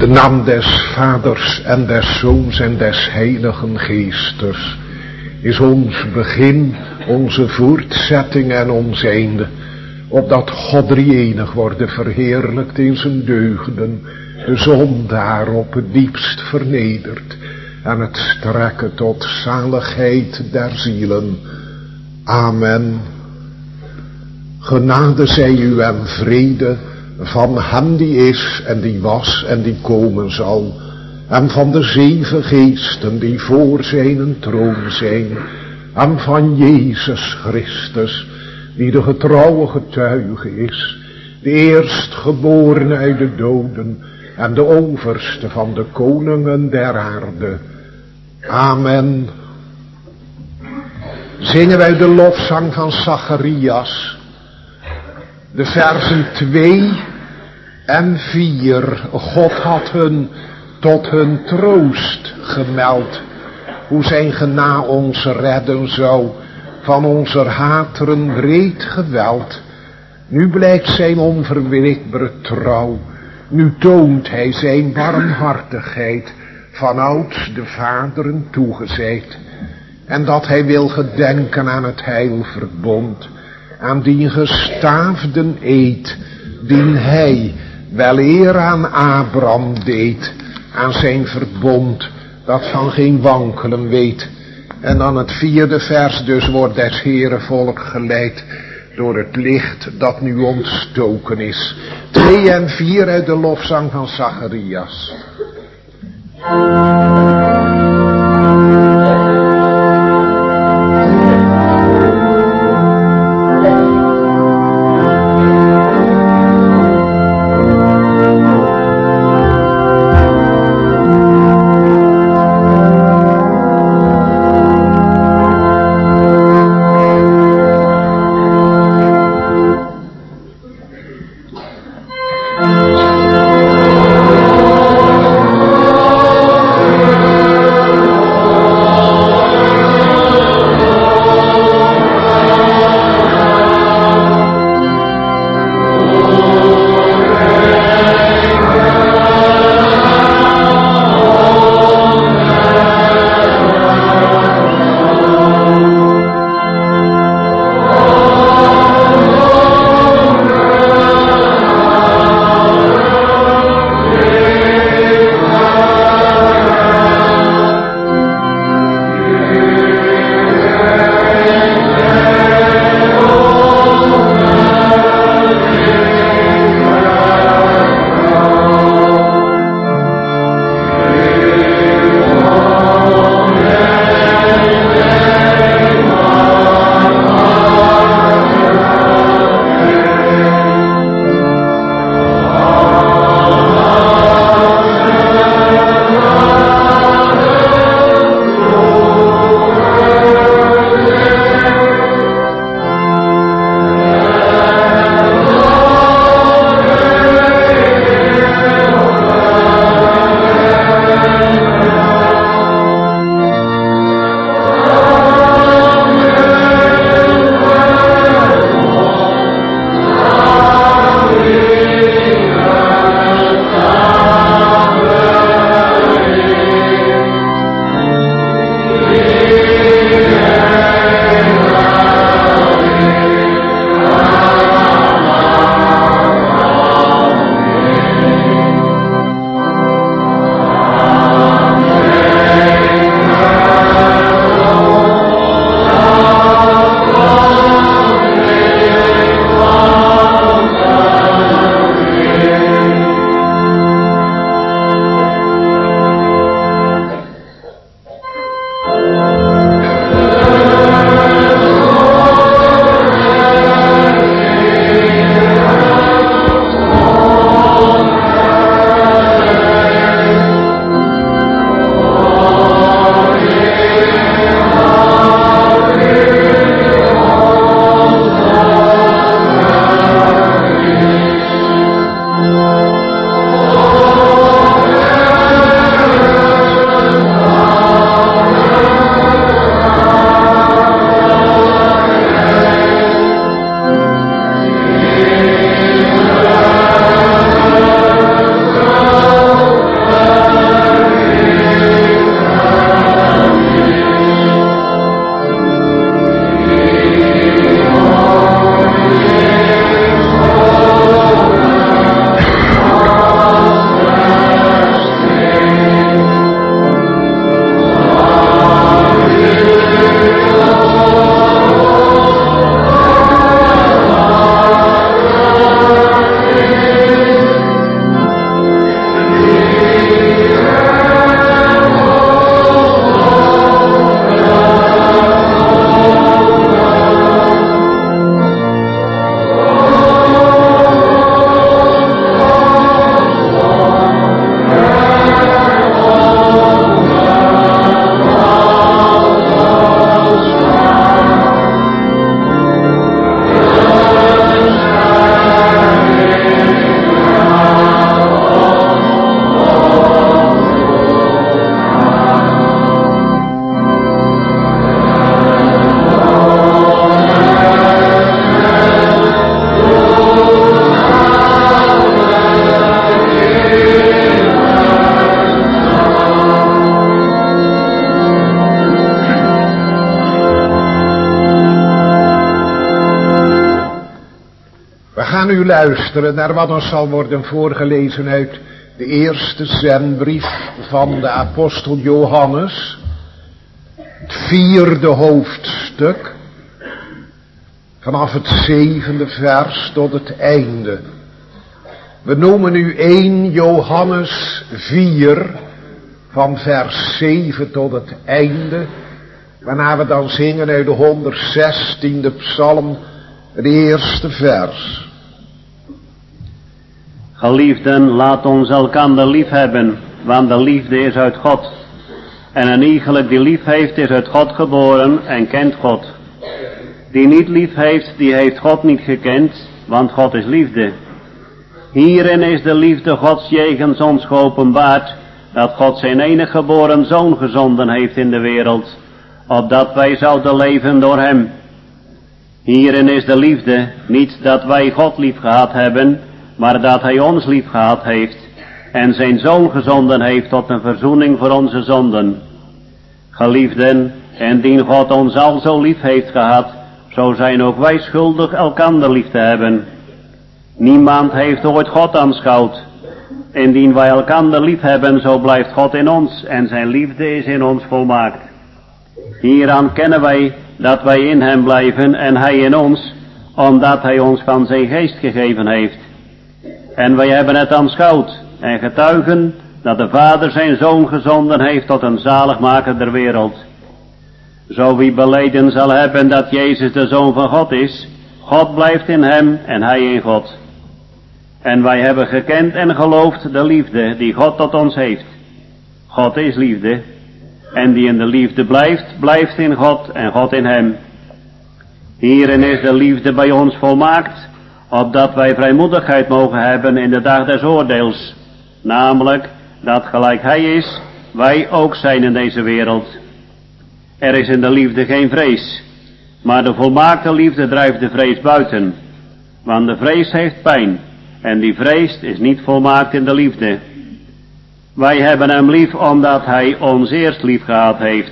naam des Vaders en des Zoons en des Heiligen Geestes is ons begin, onze voortzetting en ons einde, opdat God drie-enig worden verheerlijkt in zijn deugden, de zondaar op het diepst vernederd en het strekken tot zaligheid der zielen. Amen. Genade zij u en vrede van hem die is en die was en die komen zal, en van de 7 geesten die voor zijn troon zijn, en van Jezus Christus, die de getrouwe getuige is, de eerstgeborene uit de doden en de overste van de koningen der aarde. Amen. Zingen wij de lofzang van Zacharias, de versen 2 en 4. God had hun tot hun troost gemeld, hoe zijn gena ons redden zou van onze hateren breed geweld. Nu blijkt zijn onverwrikbare trouw, nu toont hij zijn barmhartigheid, vanouds de vaderen toegezeid. En dat hij wil gedenken aan het heilverbond, aan die gestaafden eed, dien hij wel eer aan Abraham deed, aan zijn verbond, dat van geen wankelen weet. En dan het 4e vers, dus wordt des Heeren volk geleid door het licht dat nu ontstoken is. 2 en 4 uit de lofzang van Zacharias. gaan nu luisteren naar wat ons zal worden voorgelezen uit de eerste zendbrief van de apostel Johannes. Het 4e hoofdstuk. Vanaf het 7e vers tot het einde. We noemen nu 1 Johannes 4 van vers 7 tot het einde. Waarna we dan zingen uit de 116e psalm, het eerste vers. Geliefden, laat ons elkander lief hebben, want de liefde is uit God. En een iegelijk die lief heeft, is uit God geboren en kent God. Die niet lief heeft, die heeft God niet gekend, want God is liefde. Hierin is de liefde Gods jegens ons geopenbaard, dat God zijn enige geboren Zoon gezonden heeft in de wereld, opdat wij zouden leven door hem. Hierin is de liefde, niet dat wij God lief gehad hebben, maar dat hij ons lief gehad heeft, en zijn Zoon gezonden heeft tot een verzoening voor onze zonden. Geliefden, indien God ons al zo lief heeft gehad, zo zijn ook wij schuldig elkander lief te hebben. Niemand heeft ooit God aanschouwd. Indien wij elkander lief hebben, zo blijft God in ons en zijn liefde is in ons volmaakt. Hieraan kennen wij dat wij in hem blijven en hij in ons, omdat hij ons van zijn geest gegeven heeft. En wij hebben het aanschouwd en getuigen dat de Vader zijn Zoon gezonden heeft tot een zaligmaker der wereld. Zo wie beleden zal hebben dat Jezus de Zoon van God is, God blijft in hem en hij in God. En wij hebben gekend en geloofd de liefde die God tot ons heeft. God is liefde, en die in de liefde blijft, blijft in God en God in hem. Hierin is de liefde bij ons volmaakt, opdat wij vrijmoedigheid mogen hebben in de dag des oordeels, namelijk dat gelijk hij is, wij ook zijn in deze wereld. Er is in de liefde geen vrees, maar de volmaakte liefde drijft de vrees buiten, want de vrees heeft pijn, en die vrees is niet volmaakt in de liefde. Wij hebben hem lief omdat hij ons eerst lief gehad heeft.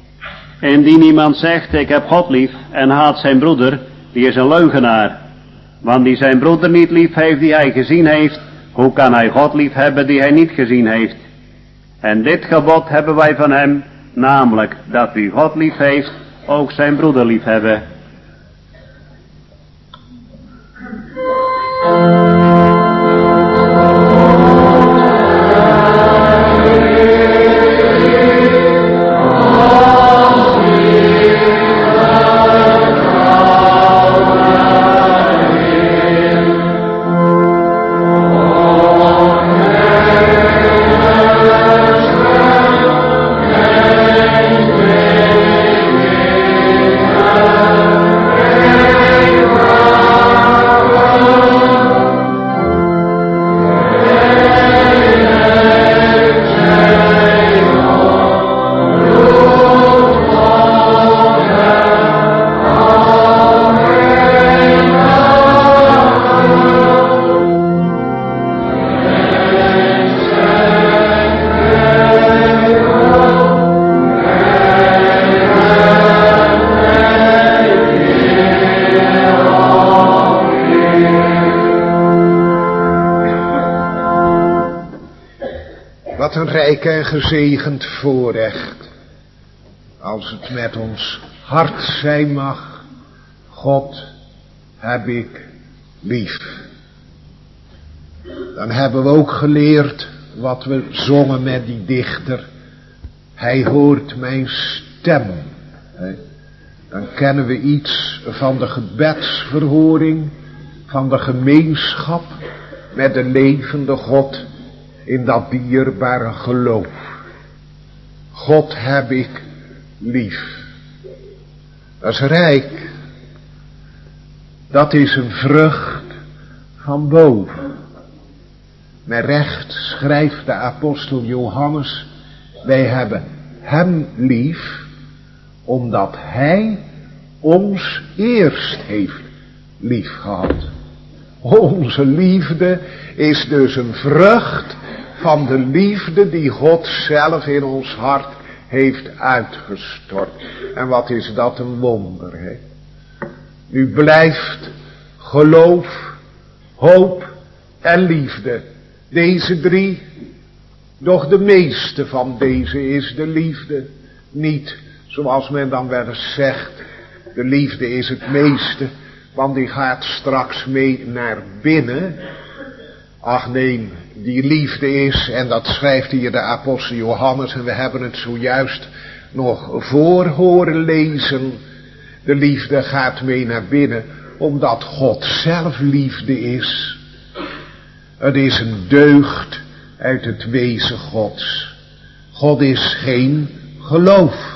Indien iemand zegt, ik heb God lief, en haat zijn broeder, die is een leugenaar. Want die zijn broeder niet lief heeft die hij gezien heeft, hoe kan hij God lief hebben die hij niet gezien heeft? En dit gebod hebben wij van hem, namelijk dat wie God lief heeft, ook zijn broeder lief hebben. Wat een rijk en gezegend voorrecht, als het met ons hart zijn mag, God heb ik lief. Dan hebben we ook geleerd wat we zongen met die dichter. Hij hoort mijn stem. Dan kennen we iets van de gebedsverhoring, van de gemeenschap met de levende God in dat dierbare geloof. God heb ik lief. Dat is rijk. Dat is een vrucht van boven. Met recht schrijft de apostel Johannes, wij hebben hem lief, omdat hij ons eerst heeft lief gehad. Onze liefde is dus een vrucht van de liefde die God zelf in ons hart heeft uitgestort. En wat is dat een wonder, hè? Nu blijft geloof hoop en liefde. Deze drie, doch de meeste van deze is de liefde. Niet zoals men dan wel eens zegt, de liefde is het meeste, want die gaat straks mee naar binnen. Ach nee, die liefde is, en dat schrijft hier de apostel Johannes, en we hebben het zojuist nog voor horen lezen. De liefde gaat mee naar binnen, omdat God zelf liefde is. Het is een deugd uit het wezen Gods. God is geen geloof,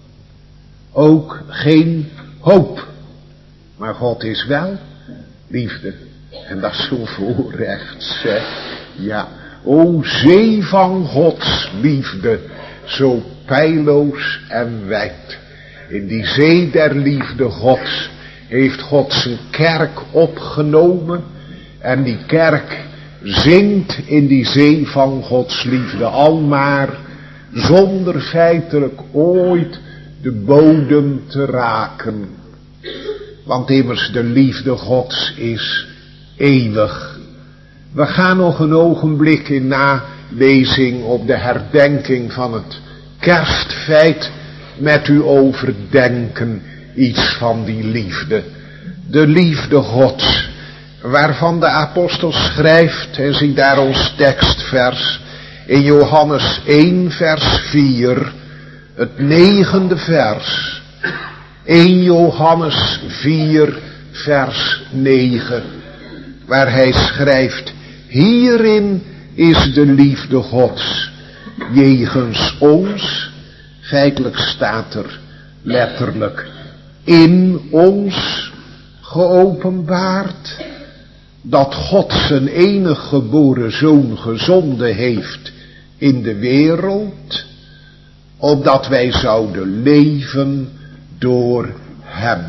ook geen hoop, maar God is wel liefde. En dat is zo'n voorrecht, zeg. Ja, o zee van Gods liefde, zo peilloos en wijd. In die zee der liefde Gods heeft God zijn kerk opgenomen. En die kerk zingt in die zee van Gods liefde almaar, zonder feitelijk ooit de bodem te raken. Want immers de liefde Gods is eeuwig. We gaan nog een ogenblik in nalezing op de herdenking van het kerstfeit met u overdenken, iets van die liefde. De liefde Gods, waarvan de apostel schrijft, en zie daar ons tekstvers in Johannes 1 vers 4, het 9e vers. 1 Johannes 4 vers 9, waar hij schrijft: hierin is de liefde Gods jegens ons, feitelijk staat er letterlijk in ons geopenbaard, dat God zijn enige geboren zoon gezonden heeft in de wereld, opdat wij zouden leven door hem.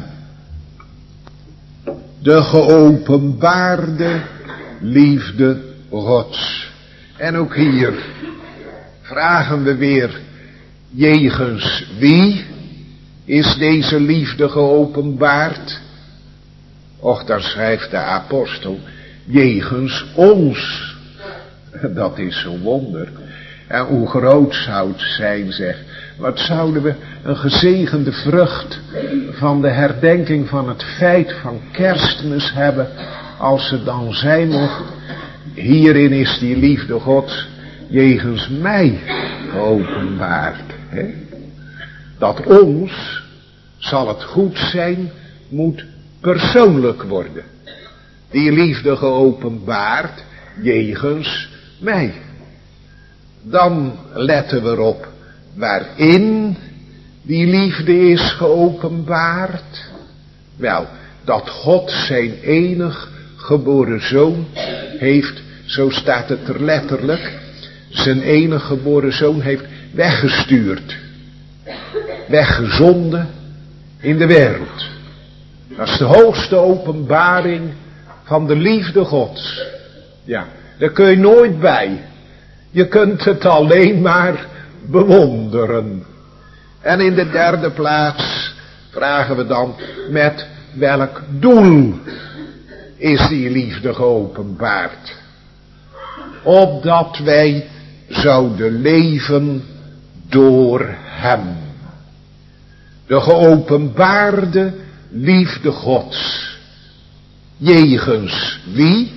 De geopenbaarde liefde Gods. En ook hier vragen we weer, jegens wie is deze liefde geopenbaard? Och, daar schrijft de apostel, jegens ons. Dat is zo'n wonder. En hoe groot zou het zijn, zeg. Wat zouden we een gezegende vrucht van de herdenking van het feit van Kerstmis hebben, als het dan zijn mocht: hierin is die liefde Gods jegens mij geopenbaard. Hè? Dat ons, zal het goed zijn, moet persoonlijk worden. Die liefde geopenbaard jegens mij. Dan letten we erop waarin die liefde is geopenbaard. Wel, dat God zijn enig geboren zoon heeft, zo staat het er letterlijk, zijn enig geboren zoon heeft weggestuurd, weggezonden in de wereld. Dat is de hoogste openbaring van de liefde Gods. Ja, daar kun je nooit bij. Je kunt het alleen maar bewonderen. En in de derde plaats vragen we dan, met welk doel is die liefde geopenbaard? Opdat wij zouden leven door hem. De geopenbaarde liefde Gods. Jegens wie?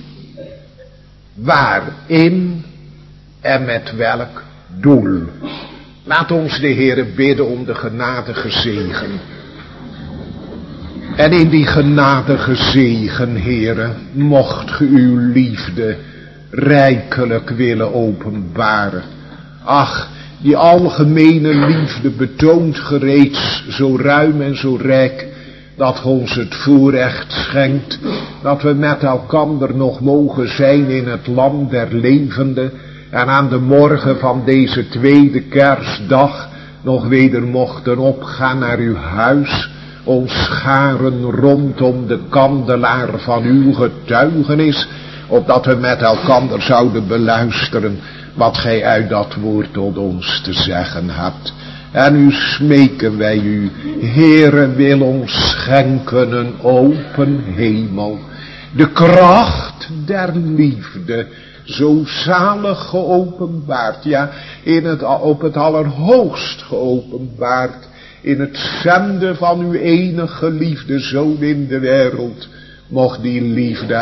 Waarin? En met welk doel? Laat ons de Heere bidden om de genadige zegen. En in die genadige zegen, Heere, mocht ge uw liefde rijkelijk willen openbaren. Ach, die algemene liefde betoont gereeds zo ruim en zo rijk, dat ge ons het voorrecht schenkt, dat we met elkander nog mogen zijn in het land der levenden, en aan de morgen van deze tweede kerstdag nog weder mochten opgaan naar uw huis, ons scharen rondom de kandelaar van uw getuigenis, opdat we met elkander zouden beluisteren wat gij uit dat woord tot ons te zeggen hebt. En nu smeken wij u, Heere, wil ons schenken een open hemel, De kracht der liefde, zo zalig geopenbaard, ja, op het allerhoogst geopenbaard, in het zenden van uw enige geliefde Zoon in de wereld, mocht die liefde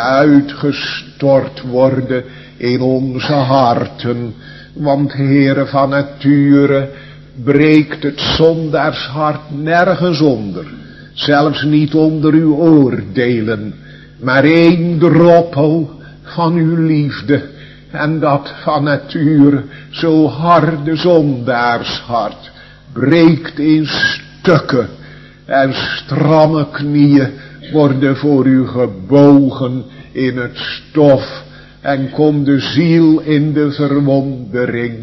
uitgestort worden in onze harten. Want Heere, van nature breekt het zondaarshart nergens onder, zelfs niet onder uw oordelen, maar 1 droppel van uw liefde, en dat van nature zo harde zondaarshart breekt in stukken, en stramme knieën worden voor u gebogen in het stof, en komt de ziel in de verwondering.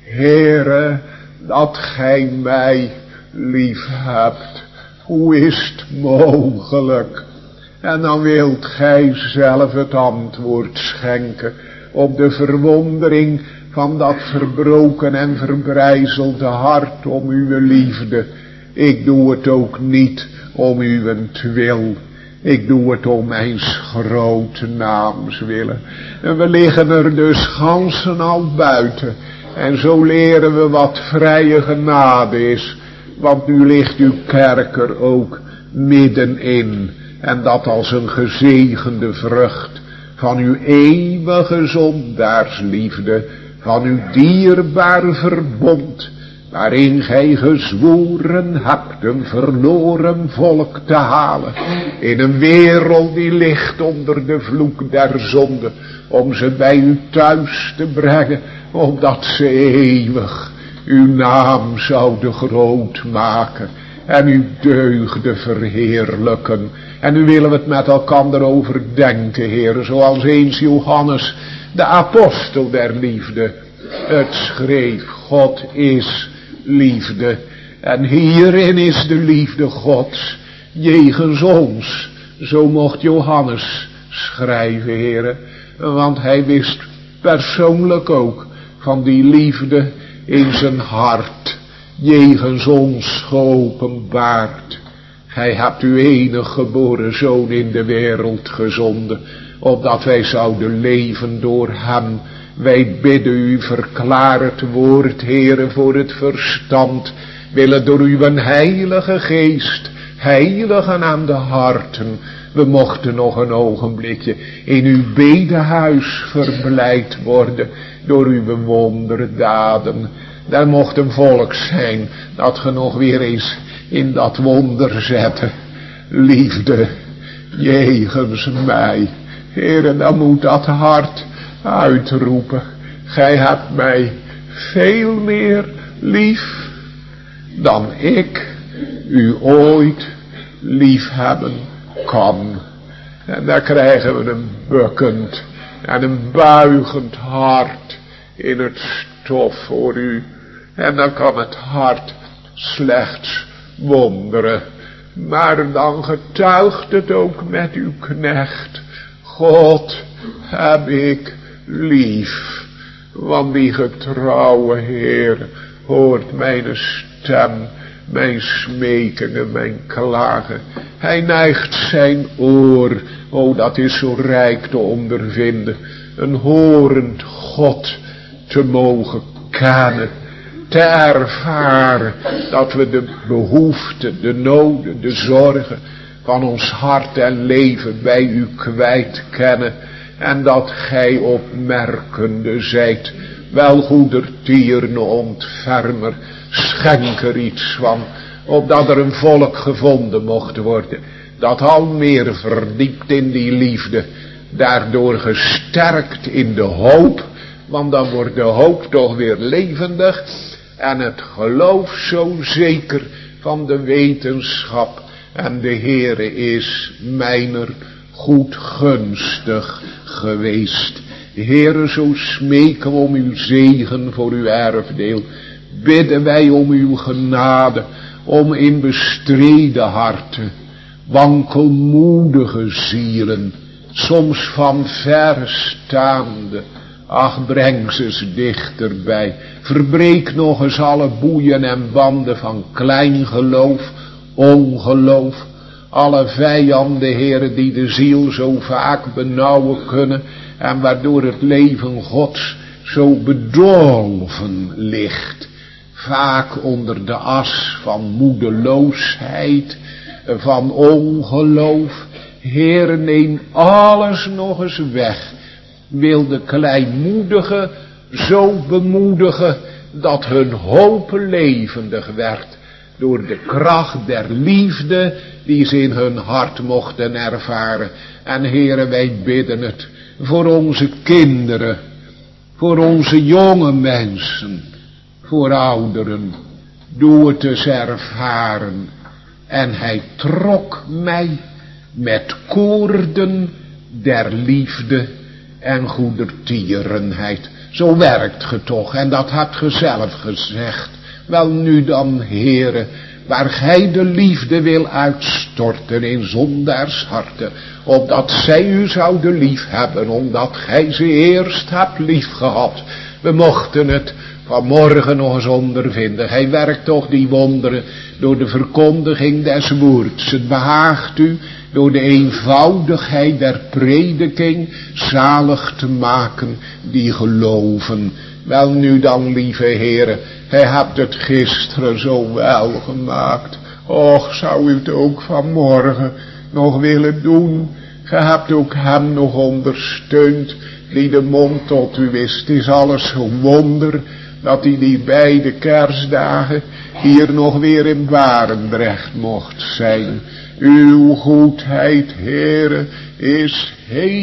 Heere, dat gij mij lief hebt, hoe is het mogelijk? En dan wilt gij zelf het antwoord schenken op de verwondering van dat verbroken en verbrijzelde hart om uw liefde. Ik doe het ook niet om uwentwil. Ik doe het om mijn grote naams willen. En we liggen er dus ganzen al buiten. En zo leren we wat vrije genade is. Want nu ligt uw kerk er ook middenin. En dat als een gezegende vrucht van uw eeuwige zondaarsliefde, van uw dierbaar verbond, waarin gij gezworen hebt een verloren volk te halen, in een wereld die ligt onder de vloek der zonde, om ze bij u thuis te brengen, opdat ze eeuwig uw naam zouden groot maken en uw deugden verheerlijken. En nu willen we het met elkaar overdenken, Heer, zoals eens Johannes, de apostel der liefde, het schreef. God is liefde. En hierin is de liefde Gods jegens ons. Zo mocht Johannes schrijven, Heer. Want hij wist persoonlijk ook van die liefde in zijn hart jegens ons geopenbaard. Gij hebt uw enige geboren Zoon in de wereld gezonden, opdat wij zouden leven door hem. Wij bidden u, verklaar het woord, Heere, voor het verstand, willen door uw heilige geest heiligen aan de harten. We mochten nog een ogenblikje in uw bedehuis verblijd worden door uw wonderdaden. Daar mocht een volk zijn dat ge nog weer eens in dat wonder zette. Liefde jegens mij. Heere, dan moet dat hart uitroepen. Gij hebt mij veel meer lief dan ik u ooit lief hebben kan. En daar krijgen we een bukkend en een buigend hart in het stof voor u. En dan kan het hart slechts wonderen. Maar dan getuigt het ook met uw knecht. God heb ik lief. Want die getrouwe Heer hoort mijn stem, mijn smekingen, mijn klagen. Hij neigt zijn oor, o dat is zo rijk te ondervinden, een horend God te mogen kennen, te ervaren dat we de behoeften, de noden, de zorgen van ons hart en leven bij u kwijt kennen. En dat gij opmerkende zijt, wel goedertierne ontfermer, schenk er iets van, opdat er een volk gevonden mocht worden, dat al meer verdiept in die liefde, daardoor gesterkt in de hoop, want dan wordt de hoop toch weer levendig, en het geloof zo zeker van de wetenschap, en de Heere is mijner goed gunstig geweest. Heere, zo smeken we om uw zegen voor uw erfdeel. Bidden wij om uw genade, om in bestreden harten, wankelmoedige zielen, soms van ver staande, ach, breng ze eens dichterbij. Verbreek nog eens alle boeien en banden van klein geloof, ongeloof. Alle vijanden, Heere, die de ziel zo vaak benauwen kunnen en waardoor het leven Gods zo bedolven ligt. Vaak onder de as van moedeloosheid, van ongeloof. Heere, neem alles nog eens weg. Wil de kleinmoedigen zo bemoedigen dat hun hoop levendig werd door de kracht der liefde die ze in hun hart mochten ervaren. En Heere, wij bidden het voor onze kinderen, voor onze jonge mensen, voor ouderen. Doe het eens ervaren. En hij trok mij met koorden der liefde en goedertierenheid. Zo werkt ge toch, en dat hebt ge zelf gezegd. Wel nu dan, Heere, waar gij de liefde wil uitstorten in zondaars harten, opdat zij u zouden lief hebben, omdat gij ze eerst hebt lief gehad. We mochten het vanmorgen nog eens ondervinden. Hij werkt toch die wonderen door de verkondiging des woords. Het behaagt u door de eenvoudigheid der prediking zalig te maken die geloven. Wel nu dan, lieve Heere, gij hebt het gisteren zo wel gemaakt. Och, zou u het ook vanmorgen nog willen doen? Ge hebt ook hem nog ondersteund die de mond tot u is. Het is alles een wonder dat hij die beide kerstdagen hier nog weer in Barendrecht mocht zijn. Uw goedheid, Heere, is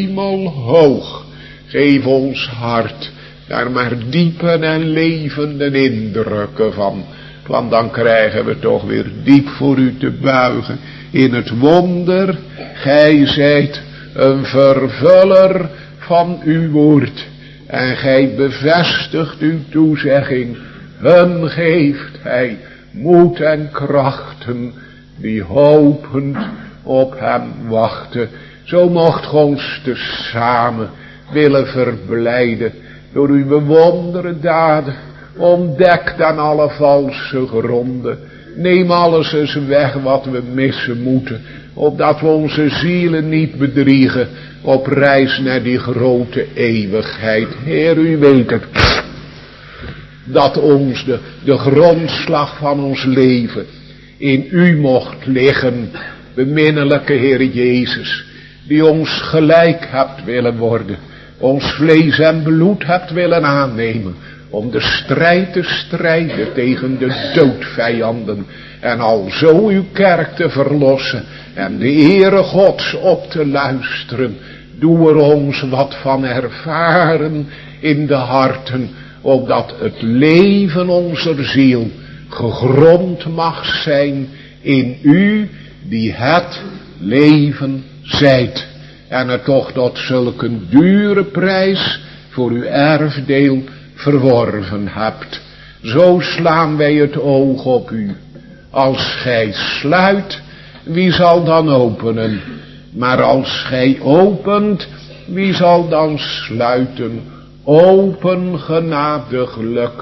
hemelhoog. Geef ons hart daar maar diepe en levende indrukken van. Want dan krijgen we toch weer diep voor u te buigen in het wonder. Gij zijt een vervuller van uw woord. En gij bevestigt uw toezegging. Hun geeft hij moed en krachten die hopend op hem wachten. Zo mocht ge ons tezamen willen verblijden door uw bewondere daden. Ontdek dan alle valse gronden. Neem alles eens weg wat we missen moeten, opdat we onze zielen niet bedriegen op reis naar die grote eeuwigheid. Heer, u weet het, dat ons de grondslag van ons leven in u mocht liggen, beminnelijke Heer Jezus, die ons gelijk hebt willen worden, ons vlees en bloed hebt willen aannemen, om de strijd te strijden tegen de doodvijanden en alzo uw kerk te verlossen en de Heere Gods op te luisteren. Doe er ons wat van ervaren in de harten, opdat het leven onze ziel gegrond mag zijn in u die het leven zijt. En het toch tot zulk een dure prijs voor uw erfdeel verworven hebt. Zo slaan wij het oog op u. Als gij sluit, wie zal dan openen? Maar als gij opent, wie zal dan sluiten? Open genadiglijk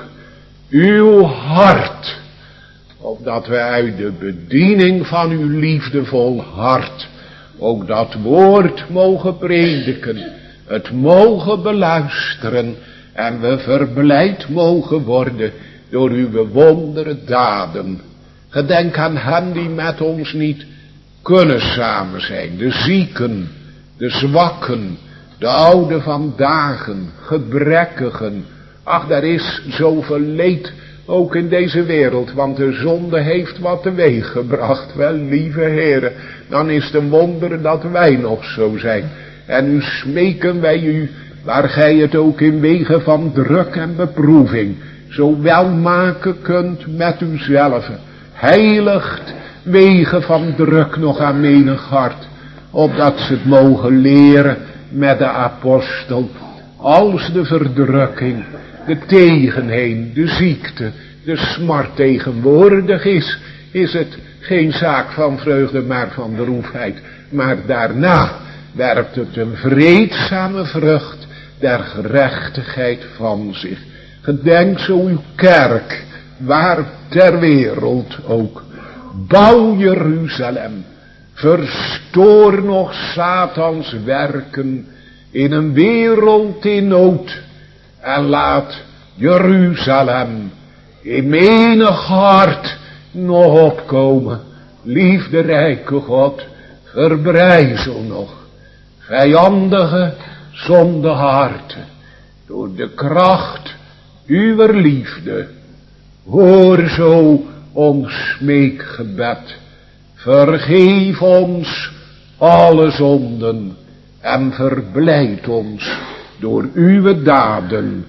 uw hart, opdat wij uit de bediening van uw liefdevol hart ook dat woord mogen prediken, het mogen beluisteren en we verblijd mogen worden door uw wondere daden. Gedenk aan hen die met ons niet kunnen samen zijn, de zieken, de zwakken, de ouden van dagen, gebrekkigen. Ach, daar is zoveel leed ook in deze wereld, want de zonde heeft wat teweeg gebracht. Wel, lieve Heere, dan is het een wonder dat wij nog zo zijn. En nu smeken wij u, waar gij het ook in wegen van druk en beproeving zo wel maken kunt met uzelf. Heiligt wegen van druk nog aan menig hart, opdat ze het mogen leren met de apostel. Als de verdrukking, de tegenheen, de ziekte, de smart tegenwoordig is het geen zaak van vreugde, maar van droefheid. Maar daarna werpt het een vreedzame vrucht der gerechtigheid van zich. Gedenk zo uw kerk, waar ter wereld ook. Bouw Jeruzalem, Verstoor nog Satans werken in een wereld in nood. En laat Jeruzalem in menig hart nog opkomen. Liefderijke God, verbrijzel nog vijandige zonde harten. Door de kracht uwer liefde. Hoor zo ons smeekgebed. Vergeef ons alle zonden en verblijd ons door uw daden.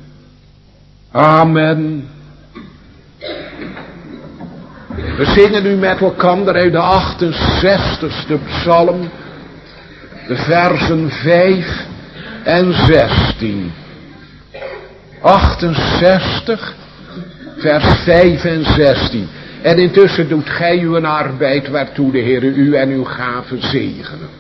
Amen. We zingen nu met elkaar uit de 68ste psalm, de versen 5 en 16. 68, vers 5 en 16. En intussen doet gij uw arbeid waartoe de Heere u en uw gaven zegenen.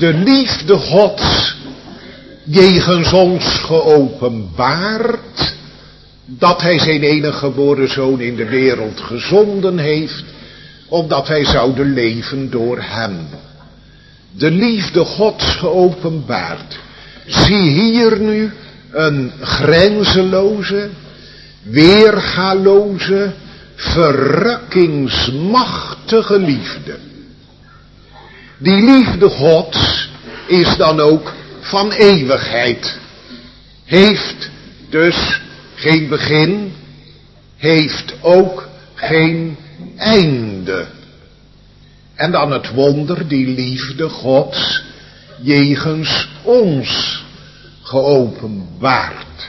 de liefde Gods jegens ons geopenbaard, dat hij zijn enige geboren zoon in de wereld gezonden heeft, opdat wij zouden leven door hem. De liefde Gods geopenbaard. Zie hier nu een grenzeloze, weergaloze, verrukkingsmachtige liefde. Die liefde Gods is dan ook van eeuwigheid. Heeft dus geen begin, heeft ook geen einde. En dan het wonder, die liefde Gods jegens ons geopenbaard.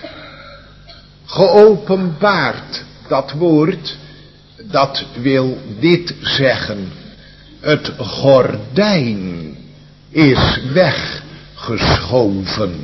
Geopenbaard, dat woord, dat wil dit zeggen. Het gordijn is weggeschoven.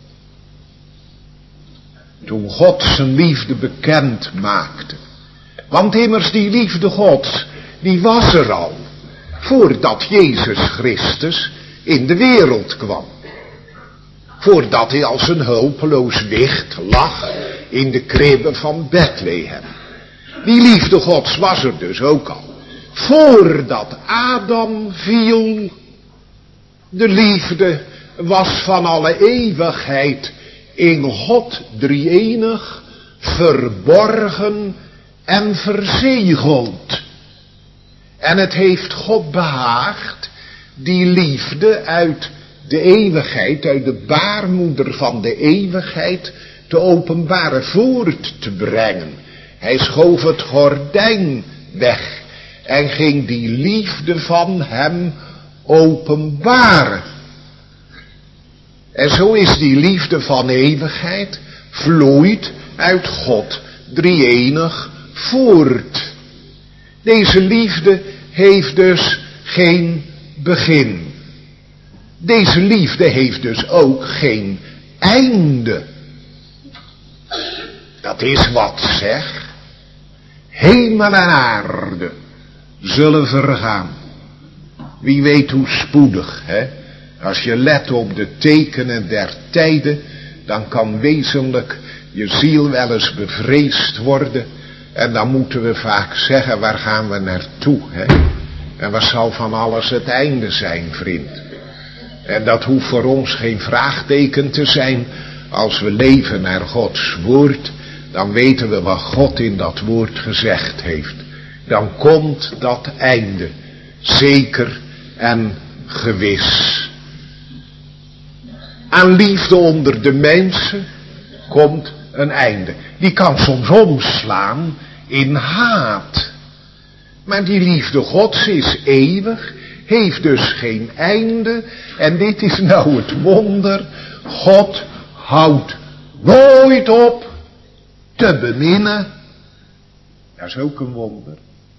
Toen God zijn liefde bekend maakte. Want immers die liefde Gods, die was er al. Voordat Jezus Christus in de wereld kwam. Voordat hij als een hulpeloos wicht lag in de kribbe van Bethlehem. Die liefde Gods was er dus ook al. Voordat Adam viel, de liefde was van alle eeuwigheid in God drie-enig, verborgen en verzegeld. En het heeft God behaagd die liefde uit de eeuwigheid, uit de baarmoeder van de eeuwigheid, te openbaren, voort te brengen. Hij schoof het gordijn weg en ging die liefde van hem openbaren. En zo is die liefde van eeuwigheid vloeit uit God drie-enig voort. Deze liefde heeft dus geen begin. Deze liefde heeft dus ook geen einde. Dat is wat, zeg. Hemel en aarde zullen vergaan. Wie weet hoe spoedig, hè? Als je let op de tekenen der tijden, dan kan wezenlijk je ziel wel eens bevreesd worden. En dan moeten we vaak zeggen, waar gaan we naartoe, hè? En wat zal van alles het einde zijn, vriend? En dat hoeft voor ons geen vraagteken te zijn. Als we leven naar Gods woord, dan weten we wat God in dat woord gezegd heeft. Dan komt dat einde, zeker en gewis. Aan liefde onder de mensen komt een einde. Die kan soms omslaan in haat. Maar die liefde Gods is eeuwig, heeft dus geen einde. En dit is nou het wonder. God houdt nooit op te beminnen. Dat is ook een wonder.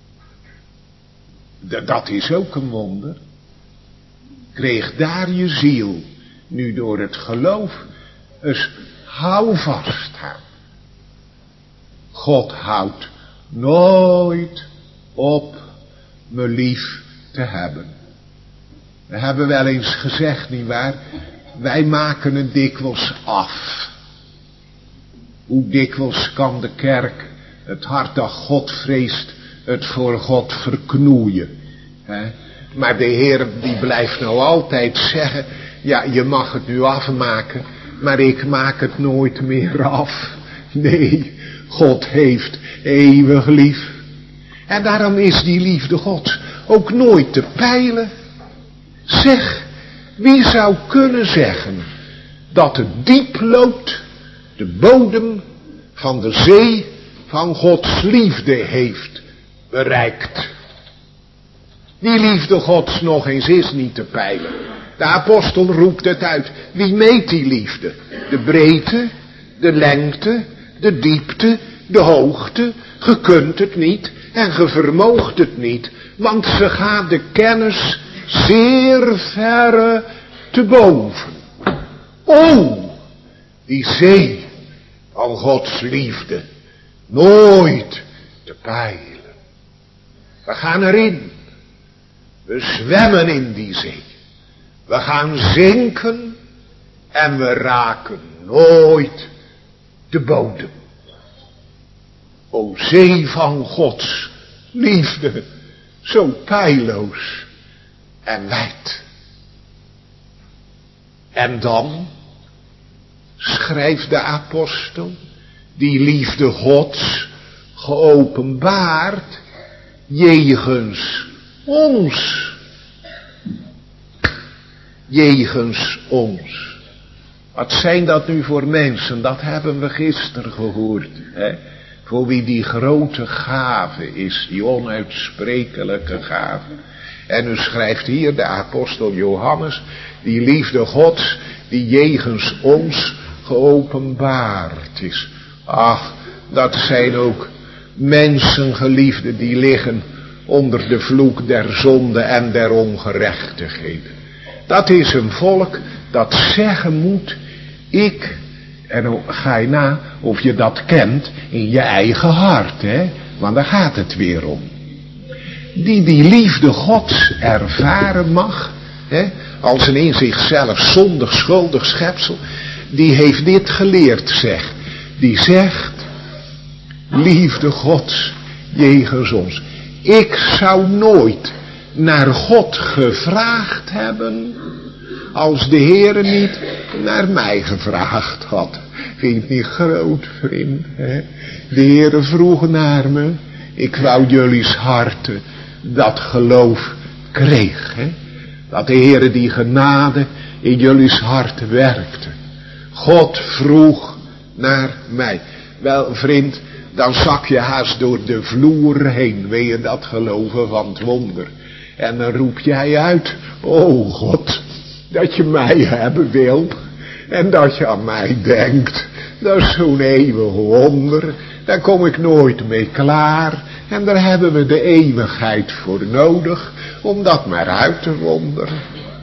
Dat is ook een wonder. Kreeg daar je ziel nu door het geloof eens houvast aan. God houdt nooit op me lief te hebben. We hebben wel eens gezegd, nietwaar? Wij maken het dikwijls af. Hoe dikwijls kan de kerk het hart dat God vreest, het voor God verknoeien. Hè? Maar de Heer die blijft nou altijd zeggen, ja, je mag het nu afmaken, maar ik maak het nooit meer af. Nee, God heeft eeuwig lief. En daarom is die liefde Gods ook nooit te peilen. Zeg, wie zou kunnen zeggen dat het diep loopt, de bodem van de zee van Gods liefde heeft bereikt? Die liefde Gods nog eens is niet te peilen. De apostel roept het uit. Wie meet die liefde? De breedte, de lengte, de diepte, de hoogte. Ge kunt het niet en ge vermoogt het niet. Want ze gaat de kennis zeer verre te boven. O, die zee van Gods liefde. Nooit te peilen. We gaan erin. We zwemmen in die zee. We gaan zinken en we raken nooit de bodem. O zee van Gods liefde, zo peilloos en wijd. En dan schrijft de apostel, die liefde Gods geopenbaard jegens ons. Jegens ons. Wat zijn dat nu voor mensen? Dat hebben we gisteren gehoord. Hè? Voor wie die grote gave is, die onuitsprekelijke gave. En nu schrijft hier de apostel Johannes, die liefde Gods, die jegens ons geopenbaard is. Ach, dat zijn ook mensen, geliefden, die liggen onder de vloek der zonde en der ongerechtigheden. Dat is een volk dat zeggen moet, ik, en dan ga je na of je dat kent in je eigen hart, hè? Want daar gaat het weer om. Die liefde Gods ervaren mag, hè? Als een in zichzelf zondig, schuldig schepsel, die heeft dit geleerd, zeg. Die zegt, liefde Gods jegens ons. Ik zou nooit naar God gevraagd hebben, als de Heere niet naar mij gevraagd had. Vind je het niet groot, vriend? Hè? De Heere vroeg naar me. Ik wou jullies harten dat geloof kreeg. Hè? Dat de Heere die genade in jullies hart werkte. God vroeg naar mij. Wel, vriend, dan zak je haast door de vloer heen. Wil je dat geloven van het wonder? En dan roep jij uit, o God, dat je mij hebben wil. En dat je aan mij denkt. Dat is zo'n eeuwig wonder. Daar kom ik nooit mee klaar. En daar hebben we de eeuwigheid voor nodig. Om dat maar uit te wonderen.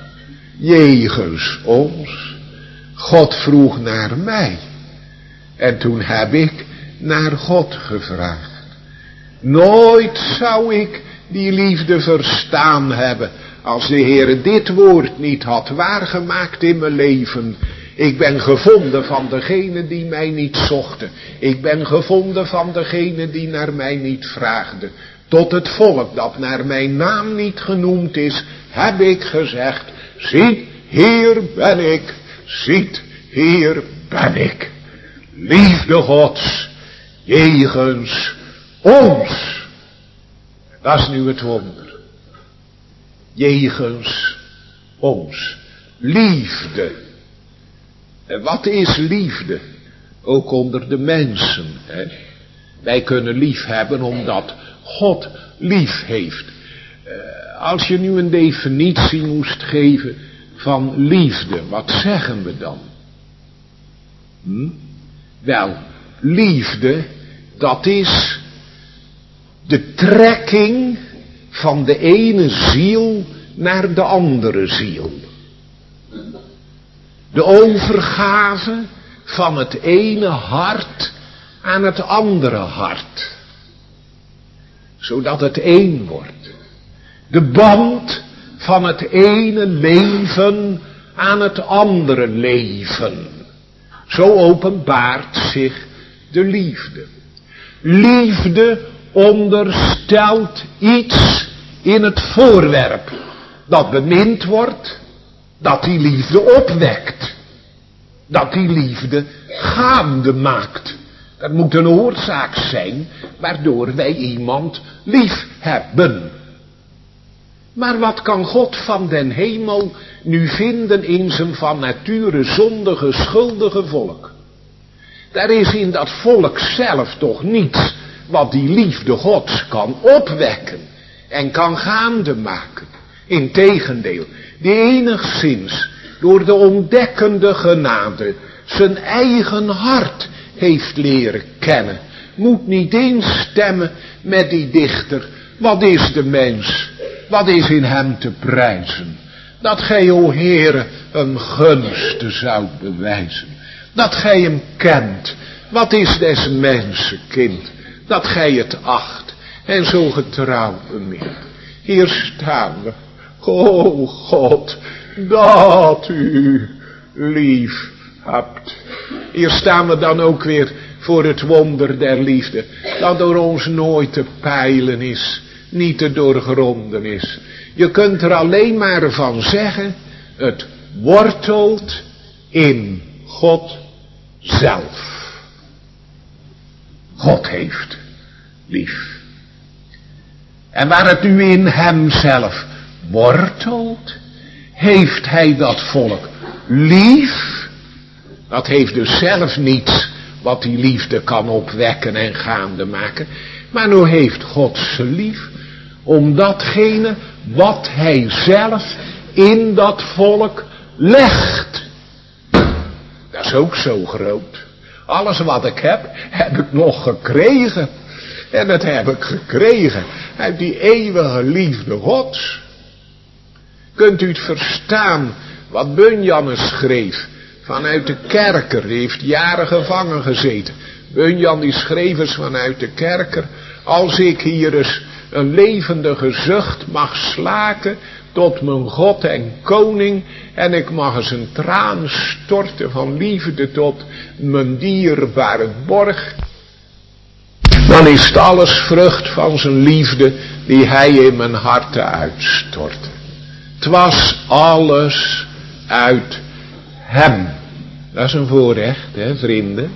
Jegens ons. God vroeg naar mij. En toen heb ik naar God gevraagd. Nooit zou ik die liefde verstaan hebben, als de Heere dit woord niet had waargemaakt in mijn leven. Ik ben gevonden van degene die mij niet zochten. Ik ben gevonden van degene die naar mij niet vraagden. Tot het volk dat naar mijn naam niet genoemd is, heb ik gezegd, ziet, hier ben ik. Ziet, hier ben ik. Liefde Gods jegens ons. Dat is nu het wonder. Jegens ons. Liefde. En wat is liefde? Ook onder de mensen. Hè? Wij kunnen lief hebben omdat God lief heeft. Als je nu een definitie moest geven van liefde, wat zeggen we dan? Wel, liefde, dat is de trekking van de ene ziel naar de andere ziel. De overgave van het ene hart aan het andere hart. Zodat het één wordt. De band van het ene leven aan het andere leven. Zo openbaart zich de liefde. Liefde onderstelt iets in het voorwerp dat bemind wordt, dat die liefde opwekt, dat die liefde gaande maakt. Dat moet een oorzaak zijn waardoor wij iemand lief hebben. Maar wat kan God van den hemel nu vinden in zijn van nature zondige, schuldige volk? Daar is in dat volk zelf toch niets wat die liefde Gods kan opwekken en kan gaande maken. Integendeel, die enigszins door de ontdekkende genade zijn eigen hart heeft leren kennen, moet niet instemmen met die dichter. Wat is de mens? Wat is in hem te prijzen? Dat gij, o Heere, een gunste zoudt bewijzen. Dat gij hem kent. Wat is des mensen kind? Dat gij het acht en zo getrouw bemint. Hier staan we. O God, dat u lief hebt. Hier staan we dan ook weer voor het wonder der liefde, dat door ons nooit te peilen is, niet te doorgronden is. Je kunt er alleen maar van zeggen, het wortelt in God zelf. God heeft lief. En waar het nu in hem zelf wortelt, heeft hij dat volk lief. Dat heeft dus zelf niets wat die liefde kan opwekken en gaande maken. Maar nu heeft God ze lief om datgene wat hij zelf in dat volk legt. Dat is ook zo groot. Alles wat ik heb ik nog gekregen. En dat heb ik gekregen uit die eeuwige liefde Gods. Kunt u het verstaan wat Bunyan schreef vanuit de kerker? Die heeft jaren gevangen gezeten. Bunyan die schreef eens vanuit de kerker: als ik hier eens een levendige zucht mag slaken tot mijn God en koning, en ik mag eens een traan storten van liefde tot mijn dierbare borg, dan is het alles vrucht van zijn liefde die hij in mijn hart uitstortte. Het was alles uit hem. Dat is een voorrecht, hè, vrienden.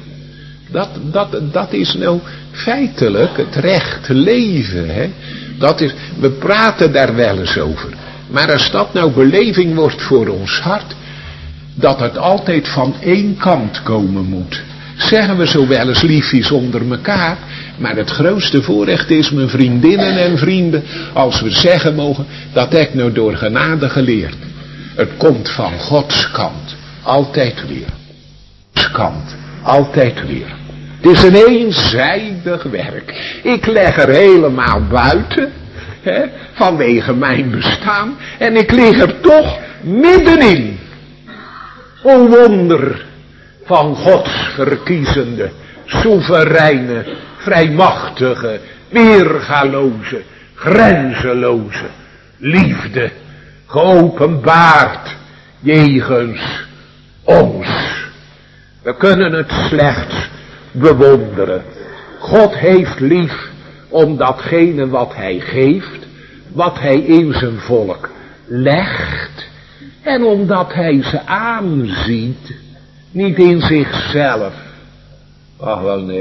Dat is nou feitelijk het rechte leven, hè. We praten daar wel eens over. Maar als dat nou beleving wordt voor ons hart, dat het altijd van één kant komen moet. Zeggen we zo wel eens liefjes onder elkaar, maar het grootste voorrecht is, mijn vriendinnen en vrienden, als we zeggen mogen, dat heb ik nou door genade geleerd. Het komt van Gods kant, altijd weer. Gods kant, altijd weer. Het is een eenzijdig werk. Ik leg er helemaal buiten, hè, vanwege mijn bestaan, en ik lig er toch middenin. O wonder van Gods verkiezende, soevereine, vrijmachtige, weergaloze, grenzeloze liefde, geopenbaard jegens ons. We kunnen het slechts bewonderen. God heeft lief om datgene wat hij geeft, wat hij in zijn volk legt, en omdat hij ze aanziet, niet in zichzelf. Ach,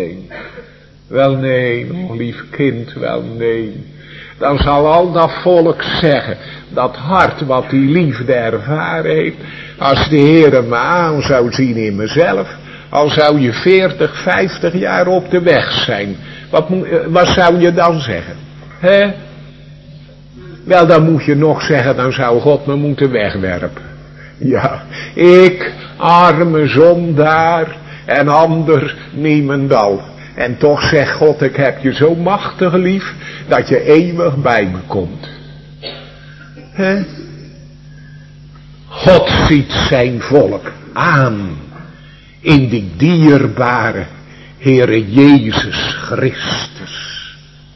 wel nee, oh, lief kind, wel nee. Dan zal al dat volk zeggen, dat hart wat die liefde ervaren heeft, als de Heere me aan zou zien in mezelf, al zou je 40, 50 jaar op de weg zijn, wat zou je dan zeggen? Hè? Wel, dan moet je nog zeggen, dan zou God me moeten wegwerpen. Ja, ik, arme zondaar, en ander niemendal. En toch zegt God, ik heb je zo machtig lief, dat je eeuwig bij me komt. Hè? God ziet zijn volk aan in die dierbare Heere Jezus Christus.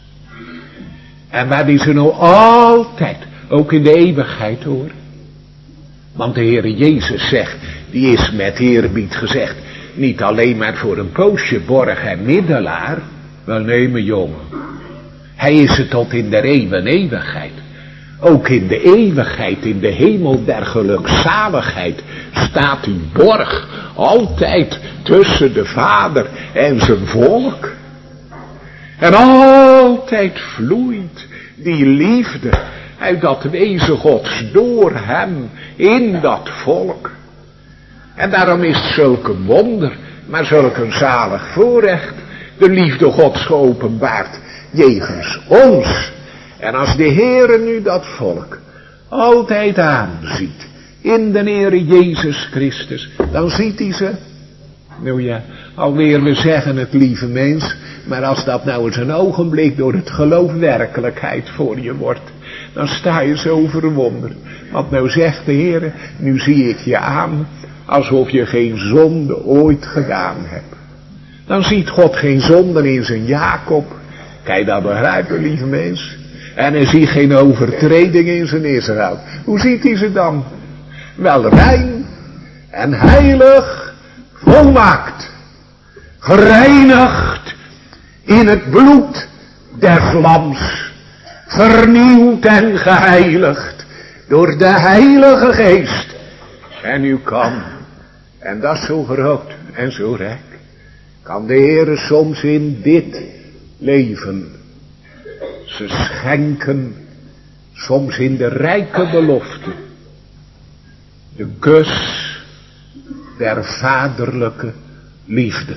En waar die ze nou altijd, ook in de eeuwigheid hoor. Want de Heere Jezus zegt, die is met eerbied gezegd, niet alleen maar voor een poosje borg en middelaar. Wel nee, mijn jongen. Hij is het tot in de eeuwigheid. Ook in de eeuwigheid, in de hemel der gelukzaligheid, staat uw borg altijd tussen de Vader en zijn volk. En altijd vloeit die liefde uit dat wezen Gods door hem in dat volk. En daarom is het zulk een wonder, maar zulk een zalig voorrecht, de liefde Gods geopenbaard jegens ons. En als de Heere nu dat volk altijd aanziet in de Heere Jezus Christus, dan ziet hij ze. Nou ja, alweer we zeggen het, lieve mens, maar als dat nou eens een ogenblik door het geloof werkelijkheid voor je wordt, dan sta je zo verwonderd. Want nou zegt de Heere, nu zie ik je aan alsof je geen zonde ooit gedaan hebt. Dan ziet God geen zonde in zijn Jacob. Kan je dat begrijpen, lieve mens? En hij ziet geen overtreding in zijn Israël. Hoe ziet hij ze dan? wel rein en heilig, volmaakt, gereinigd in het bloed des lams, vernieuwd en geheiligd door de Heilige Geest. En u kan, en dat is zo groot en zo rijk, kan de Heere soms in dit leven ze schenken, soms in de rijke belofte, de kus der vaderlijke liefde.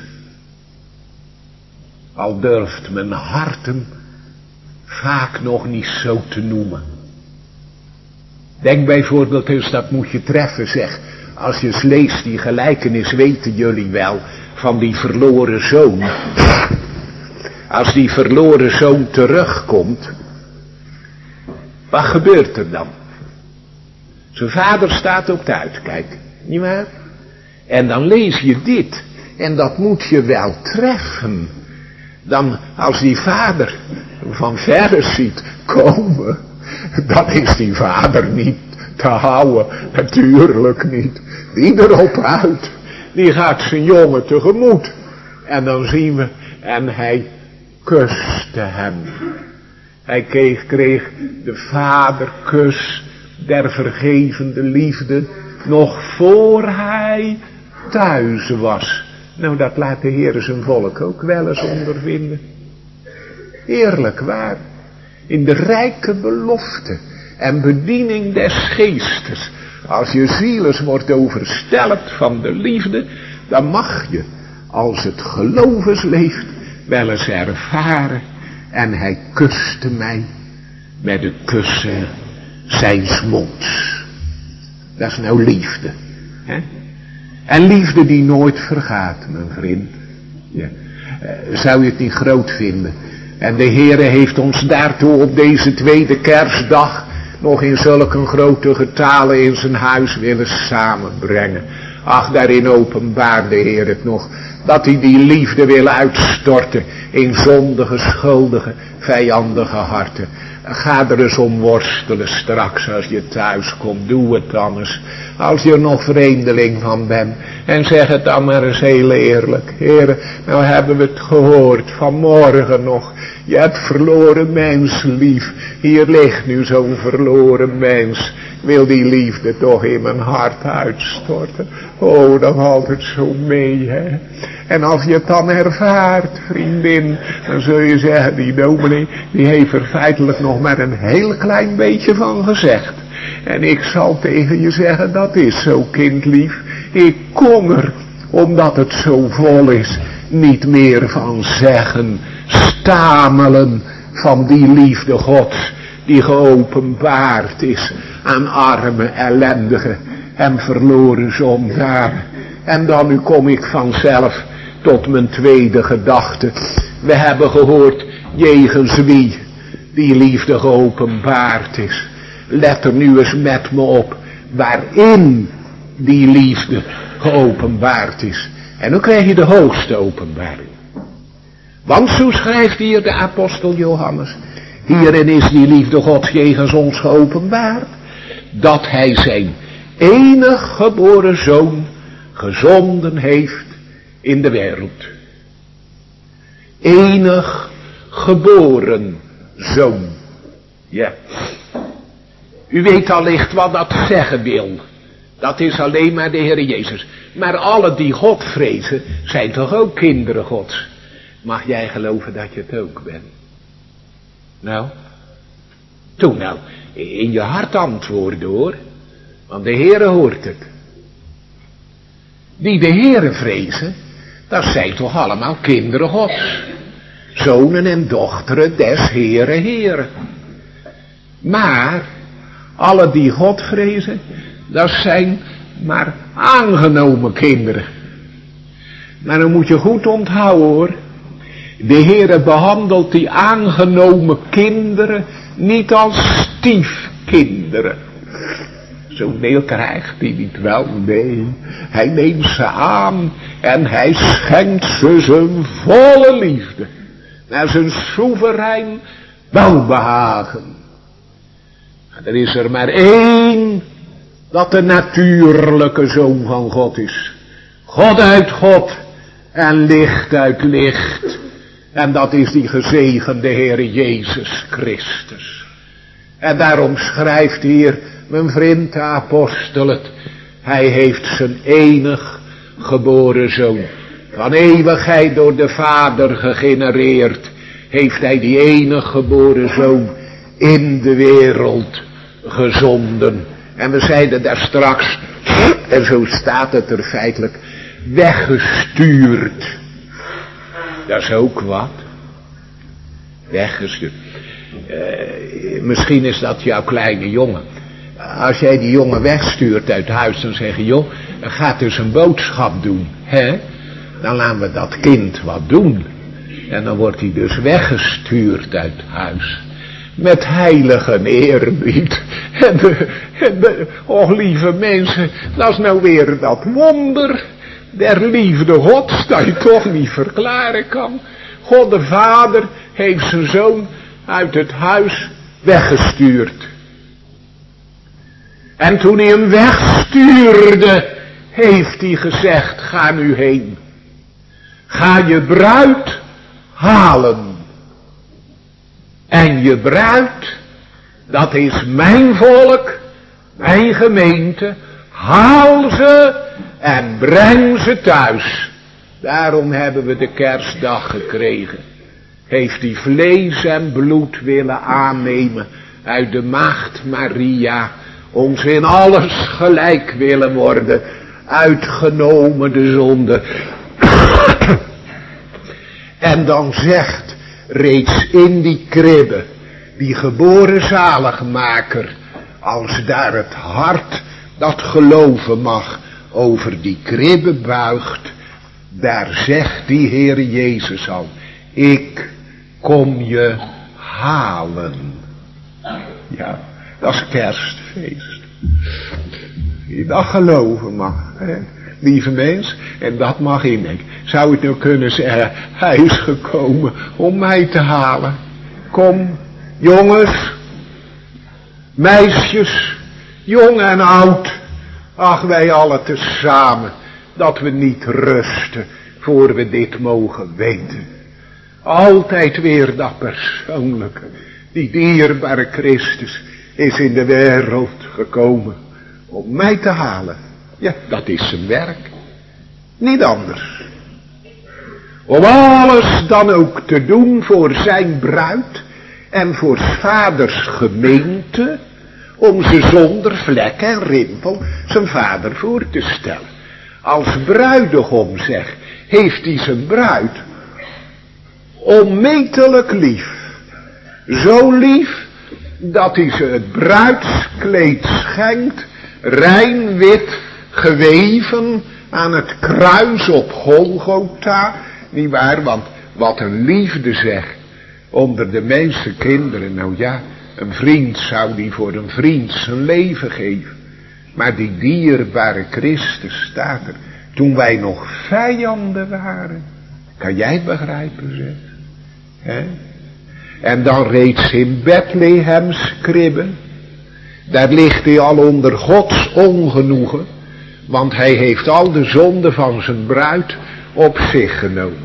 Al durft men hart hem vaak nog niet zo te noemen. Denk bijvoorbeeld eens, dat moet je treffen zeg, als je eens leest die gelijkenis, weten jullie wel, van die verloren zoon. Als die verloren zoon terugkomt, wat gebeurt er dan? Zijn vader staat op de uitkijk, nietwaar? En dan lees je dit, en dat moet je wel treffen. Dan, als die vader van verre ziet komen, dan is die vader niet te houden, natuurlijk niet. Die erop uit, die gaat zijn jongen tegemoet. En dan zien we, en hij kuste hem. Hij kreeg de vaderkus der vergevende liefde nog voor hij thuis was. Nou, dat laat de Heer zijn volk ook wel eens ondervinden. Eerlijk waar. In de rijke belofte en bediening des geestes. Als je ziels wordt overstelpt van de liefde, dan mag je, als het gelovens leeft, wel eens ervaren. En hij kuste mij met de kussen zijns monds. Dat is nou liefde. Hè? En liefde die nooit vergaat, mijn vriend. Ja. Zou je het niet groot vinden? En de Heere heeft ons daartoe op deze tweede kerstdag nog in zulke grote getalen in zijn huis willen samenbrengen. Ach, daarin openbaart de Heer het nog. Dat hij die liefde wil uitstorten in zondige, schuldige, vijandige harten. Ga er eens om worstelen straks als je thuis komt. Doe het dan eens. Als je er nog vreemdeling van bent. En zeg het dan maar eens heel eerlijk. Heere, nou hebben we het gehoord vanmorgen nog. Je hebt verloren mens lief. Hier ligt nu zo'n verloren mens. Wil die liefde toch in mijn hart uitstorten. Oh, dat valt het zo mee, hè. En als je het dan ervaart, vriendin, dan zul je zeggen, die dominee, die heeft er feitelijk nog maar een heel klein beetje van gezegd. En ik zal tegen je zeggen, dat is zo, kindlief. Ik kom er, omdat het zo vol is, niet meer van zeggen, stamelen van die liefde Gods, die geopenbaard is aan arme, ellendige en verloren zondaren. En dan nu kom ik vanzelf tot mijn tweede gedachte. We hebben gehoord, jegens wie die liefde geopenbaard is. Let er nu eens met me op, waarin die liefde geopenbaard is. En dan krijg je de hoogste openbaring. Want zo schrijft hier de apostel Johannes. Hierin is die liefde Gods jegens ons geopenbaard. Dat hij zijn enig geboren zoon gezonden heeft in de wereld. Enig geboren zoon. Ja. U weet allicht wat dat zeggen wil. Dat is alleen maar de Heer Jezus. Maar alle die God vrezen, zijn toch ook kinderen Gods. Mag jij geloven dat je het ook bent? Nou, toen nou, in je hart antwoorden hoor. Want de Heere hoort het. Die de Heere vrezen, dat zijn toch allemaal kinderen Gods. Zonen en dochteren des Heere Heere. Maar, alle die God vrezen, dat zijn maar aangenomen kinderen. Maar dan moet je goed onthouden hoor. De Heere behandelt die aangenomen kinderen niet als stiefkinderen. Zo'n deel krijgt hij niet wel, nee. Hij neemt ze aan en hij schenkt ze zijn volle liefde. Naar zijn soeverein welbehagen. Er is er maar één dat de natuurlijke Zoon van God is. God uit God en licht uit licht. En dat is die gezegende Heer Jezus Christus. En daarom schrijft hier mijn vriend de apostel het. Hij heeft zijn enig geboren Zoon. Van eeuwigheid door de Vader gegenereerd. Heeft hij die enig geboren Zoon in de wereld gezonden. En we zeiden daar straks, en zo staat het er feitelijk, weggestuurd. Dat is ook wat. Weggestuurd. Misschien is dat jouw kleine jongen. Als jij die jongen wegstuurt uit huis, dan zeg je, joh, ga dus een boodschap doen. Hè? Dan laten we dat kind wat doen. En dan wordt hij dus weggestuurd uit huis. Met heilige eerbied. Och lieve mensen, dat is nou weer dat wonder der liefde Gods, dat je toch niet verklaren kan. God de Vader heeft zijn Zoon uit het huis weggestuurd. En toen hij hem wegstuurde, heeft hij gezegd, ga nu heen. Ga je bruid halen. En je bruid, dat is mijn volk, mijn gemeente, haal ze en breng ze thuis. Daarom hebben we de kerstdag gekregen. Heeft hij vlees en bloed willen aannemen uit de maagd Maria, ons in alles gelijk willen worden, uitgenomen de zonde. En dan zegt reeds in die kribbe, die geboren zaligmaker, als daar het hart dat geloven mag over die kribbe buigt, daar zegt die Heer Jezus al, ik kom je halen. Ja, dat is kerstfeest. Die dat geloven mag, hè? Lieve mens, en dat mag in mij. Zou het nou kunnen zeggen, hij is gekomen om mij te halen. Kom, jongens, meisjes, jong en oud. Ach, wij allen tezamen, dat we niet rusten, voor we dit mogen weten. Altijd weer dat persoonlijke, die dierbare Christus is in de wereld gekomen om mij te halen. Ja, dat is zijn werk. Niet anders. Om alles dan ook te doen voor zijn bruid en voor vaders gemeente, om ze zonder vlek en rimpel zijn vader voor te stellen. Als bruidegom zeg, heeft hij zijn bruid onmetelijk lief. Zo lief dat hij ze het bruidskleed schenkt, rein wit geweven aan het kruis op Golgotha. Niet waar, want wat een liefde zegt onder de mensenkinderen. Nou ja, een vriend zou die voor een vriend zijn leven geven. Maar die dierbare Christus staat er. Toen wij nog vijanden waren. Kan jij het begrijpen, zeg? Hè? En dan reeds in Bethlehems kribbe. Daar ligt hij al onder Gods ongenoegen. Want hij heeft al de zonde van zijn bruid op zich genomen.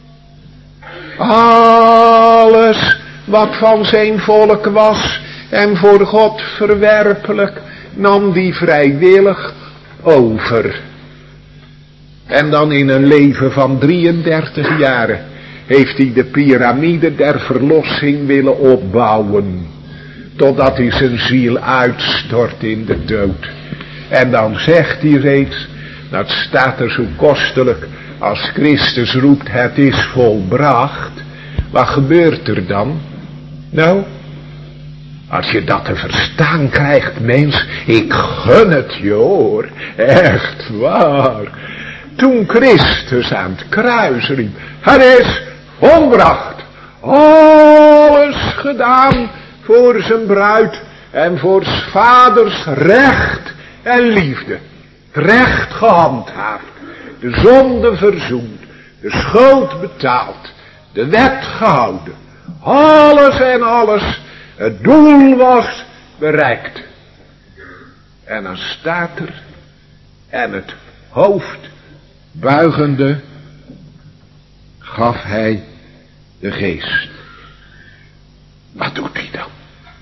Alles wat van zijn volk was en voor God verwerpelijk, nam die vrijwillig over. En dan in een leven van 33 jaren heeft hij de piramide der verlossing willen opbouwen. Totdat hij zijn ziel uitstort in de dood. En dan zegt hij reeds, dat staat er zo kostelijk, als Christus roept het is volbracht. Wat gebeurt er dan? Nou, als je dat te verstaan krijgt, mens, ik gun het je hoor, echt waar. Toen Christus aan het kruis riep, het is volbracht, alles gedaan voor zijn bruid en voor 's vaders recht en liefde. Het recht gehandhaafd, de zonde verzoend, de schuld betaald, de wet gehouden. Alles en alles, het doel was bereikt. En dan staat er, en het hoofd buigende gaf hij de geest. Wat doet hij dan?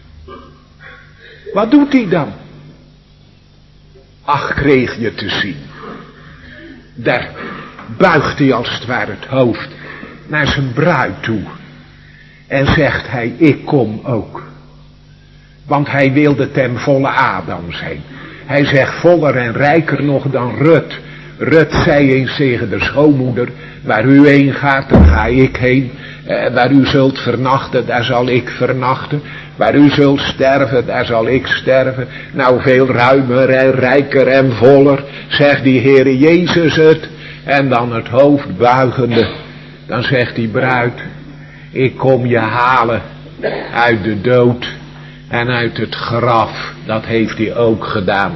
Wat doet hij dan? Ach, kreeg je te zien. Daar buigt hij als het ware het hoofd naar zijn bruid toe. En zegt hij, ik kom ook. Want hij wilde ten volle Adam zijn. Hij zegt voller en rijker nog dan Rut. Rut zei eens tegen de schoonmoeder, waar u heen gaat, daar ga ik heen. Waar u zult vernachten, daar zal ik vernachten. Waar u zult sterven, daar zal ik sterven. Nou, veel ruimer en rijker en voller, zegt die Heere Jezus het. En dan het hoofd buigende, dan zegt die bruid, ik kom je halen uit de dood en uit het graf. Dat heeft hij ook gedaan.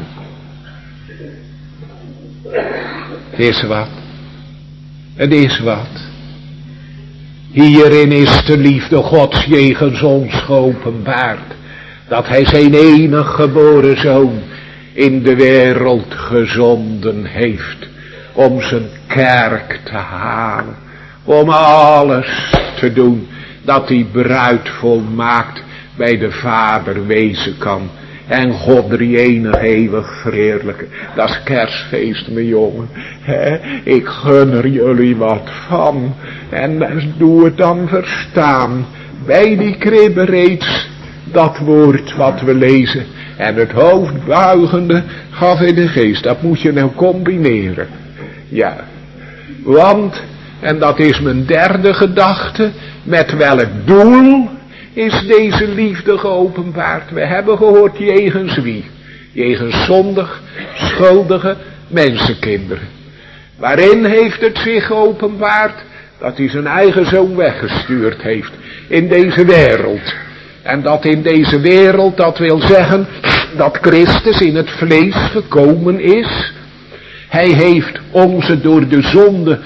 Het is wat. Het is wat. Hierin is de liefde Gods jegens ons geopenbaard, dat hij zijn enig geboren zoon in de wereld gezonden heeft, om zijn kerk te halen, om alles te doen, dat die bruid volmaakt bij de Vader wezen kan. En God drie-enig eeuwig verheerlijken. Dat is kerstfeest, mijn jongen. Ik gun er jullie wat van. En doe het dan verstaan. Bij die kribbe reeds dat woord wat we lezen. En het hoofd buigende gaf hij de geest. Dat moet je nou combineren. Ja. Want, en dat is mijn derde gedachte, met welk doel is deze liefde geopenbaard? We hebben gehoord jegens wie? Jegens zondig, schuldige mensenkinderen. Waarin heeft het zich geopenbaard? Dat hij zijn eigen zoon weggestuurd heeft in deze wereld. En dat in deze wereld, dat wil zeggen dat Christus in het vlees gekomen is. Hij heeft onze door de zonde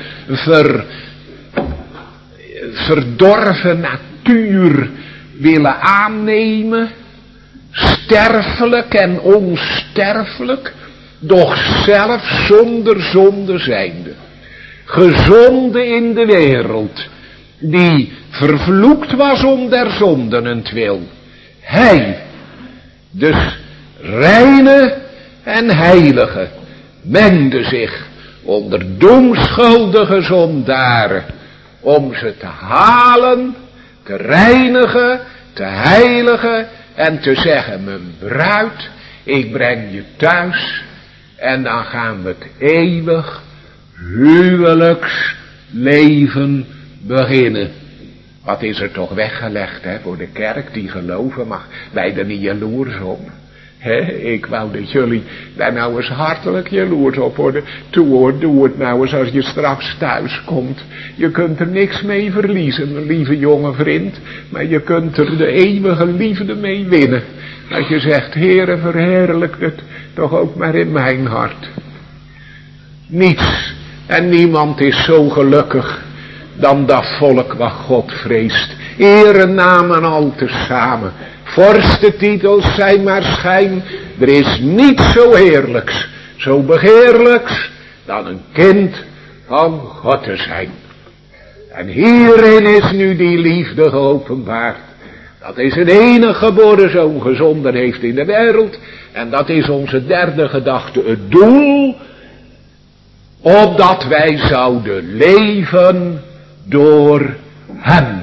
verdorven natuur willen aannemen, sterfelijk en onsterfelijk, doch zelf zonder zonde zijnde. Gezonden in de wereld, die vervloekt was om der zondenentwil. Hij, dus reine en heilige, mengde zich onder doemschuldige zondaren, om ze te halen, te reinigen, te heiligen en te zeggen, mijn bruid, ik breng je thuis en dan gaan we het eeuwig huwelijksleven beginnen. Wat is er toch weggelegd voor de kerk die geloven mag, bij er niet jaloers op. Ik wou dat jullie daar nou eens hartelijk jaloers op worden. Toe hoor, doe het nou eens als je straks thuis komt. Je kunt er niks mee verliezen, mijn lieve jonge vriend. Maar je kunt er de eeuwige liefde mee winnen. Als je zegt, Heere, verheerlijk het toch ook maar in mijn hart. Niets en niemand is zo gelukkig dan dat volk wat God vreest. Eer en namen al tezamen. Vorstentitels zijn maar schijn. Er is niets zo heerlijks, zo begeerlijks, dan een kind van God te zijn. En hierin is nu die liefde geopenbaard. Dat is een enige geboren zoon gezonden heeft in de wereld. En dat is onze derde gedachte, het doel, opdat wij zouden leven door hem.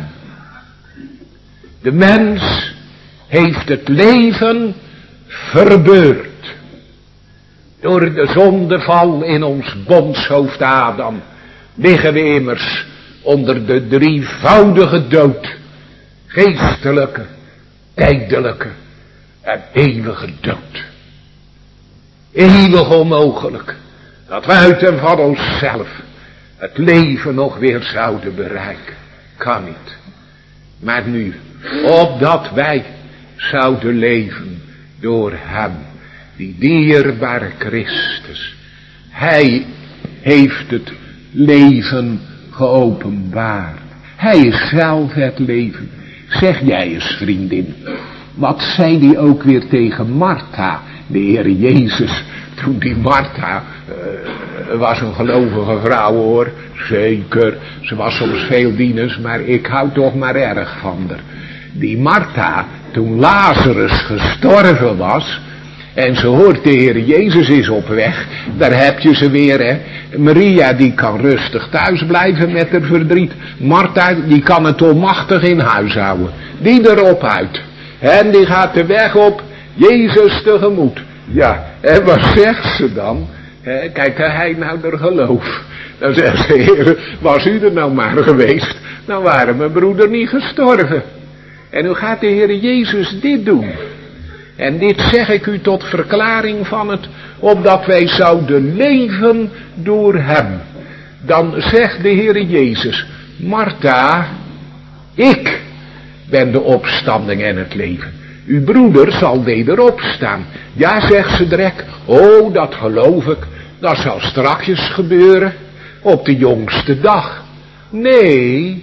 De mens heeft het leven verbeurd. Door de zondeval in ons bondshoofd Adam liggen we immers onder de drievoudige dood. Geestelijke, tijdelijke en eeuwige dood. Eeuwig onmogelijk dat we uit en van onszelf het leven nog weer zouden bereiken. Kan niet. Maar nu, opdat wij zouden leven door hem, die dierbare Christus. Hij heeft het leven geopenbaard. Hij is zelf het leven. Zeg jij eens, vriendin, wat zei die ook weer tegen Martha de Heer Jezus, toen die Martha, was een gelovige vrouw hoor, zeker, ze was soms veel dieners, maar ik hou toch maar erg van haar. Die Martha, toen Lazarus gestorven was, en ze hoort de Heer Jezus is op weg, daar heb je ze weer hè. Maria die kan rustig thuis blijven met haar verdriet. Martha die kan het onmachtig in huis houden. Die erop uit. En die gaat de weg op Jezus tegemoet. Ja, en wat zegt ze dan? Kijk, hij nou er geloof. Dan zegt ze, Heer, was u er nou maar geweest, dan waren mijn broeder niet gestorven. En nu gaat de Heer Jezus dit doen. En dit zeg ik u tot verklaring van het, opdat wij zouden leven door hem. Dan zegt de Heer Jezus, Martha, ik ben de opstanding en het leven. Uw broeder zal wederop staan. Ja, zegt ze direct, oh, dat geloof ik, dat zal strakjes gebeuren, op de jongste dag. Nee,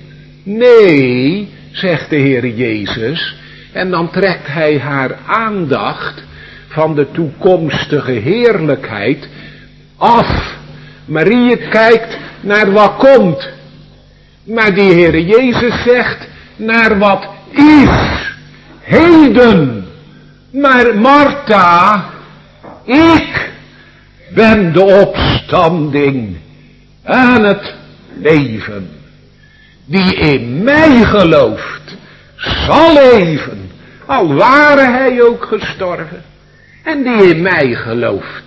zegt de Heer Jezus. En dan trekt hij haar aandacht van de toekomstige heerlijkheid af. Marie kijkt naar wat komt. Maar die Heer Jezus zegt naar wat is. Heden. Maar Martha, ik ben de opstanding en het leven. Die in mij gelooft, zal leven, al ware hij ook gestorven. En die in mij gelooft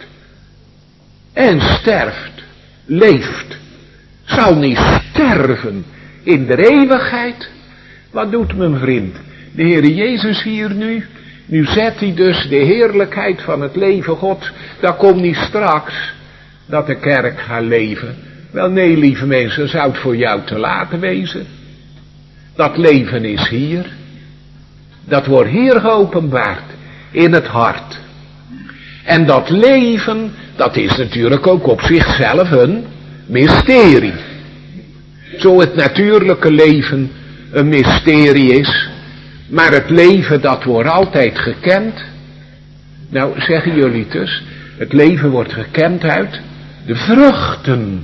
en sterft, leeft, zal niet sterven in de eeuwigheid. Wat doet mijn vriend? De Heer Jezus hier nu zet hij dus de heerlijkheid van het leven God. Dat komt niet straks, dat de kerk gaat leven. Wel nee, lieve mensen, zou het voor jou te laat wezen. Dat leven is hier. Dat wordt hier geopenbaard, in het hart. En dat leven, dat is natuurlijk ook op zichzelf een mysterie. Zo het natuurlijke leven een mysterie is, maar het leven dat wordt altijd gekend. Nou, zeggen jullie dus, het leven wordt gekend uit de vruchten.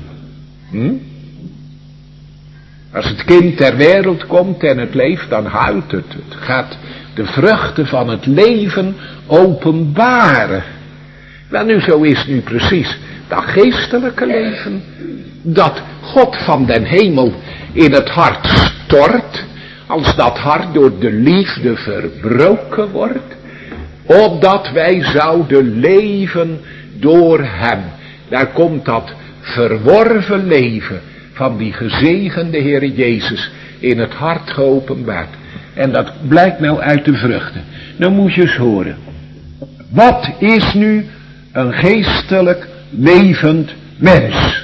Als het kind ter wereld komt en het leeft, dan huilt het. Het gaat de vruchten van het leven openbaren. Wel nu, zo is nu precies dat geestelijke leven, dat God van den hemel in het hart stort, als dat hart door de liefde verbroken wordt, opdat wij zouden leven door hem. Daar komt dat verworven leven van die gezegende Heer Jezus in het hart geopenbaard. En dat blijkt nou uit de vruchten. Nou moet je eens horen. Wat is nu een geestelijk levend mens?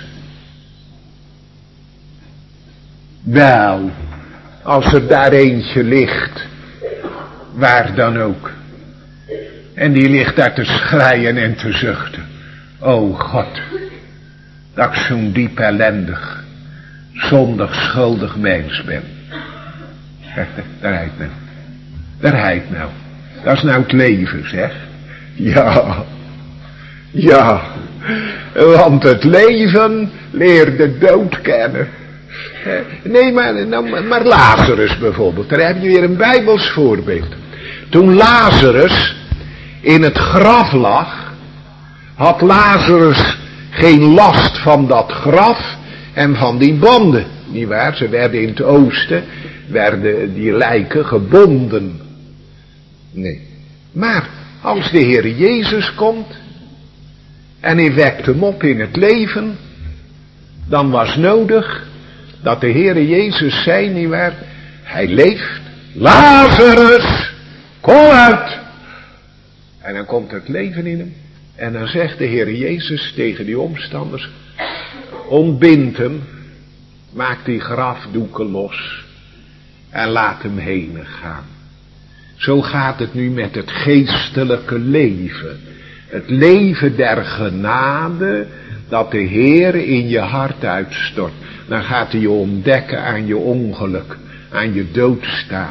Wel, als er daar eentje ligt, waar dan ook, en die ligt daar te schreien en te zuchten. O God, dat ik zo'n diep ellendig, zondig, schuldig mens ben. Daar heet nou. Daar heet nou. Dat is nou het leven, zeg. Ja, want het leven leert de dood kennen. Nee, maar Lazarus bijvoorbeeld, daar heb je weer een Bijbels voorbeeld. Toen Lazarus in het graf lag, had Lazarus geen last van dat graf en van die banden. Niet waar, ze werden in het oosten, werden die lijken gebonden. Nee, maar als de Heer Jezus komt en hij wekt hem op in het leven, dan was nodig dat de Heer Jezus zei, nietwaar, hij leeft, Lazarus, kom uit. En dan komt het leven in hem. En dan zegt de Heer Jezus tegen die omstanders, ontbind hem, maak die grafdoeken los en laat hem heen gaan. Zo gaat het nu met het geestelijke leven. Het leven der genade dat de Heer in je hart uitstort. Dan gaat hij je ontdekken aan je ongeluk, aan je doodstaat.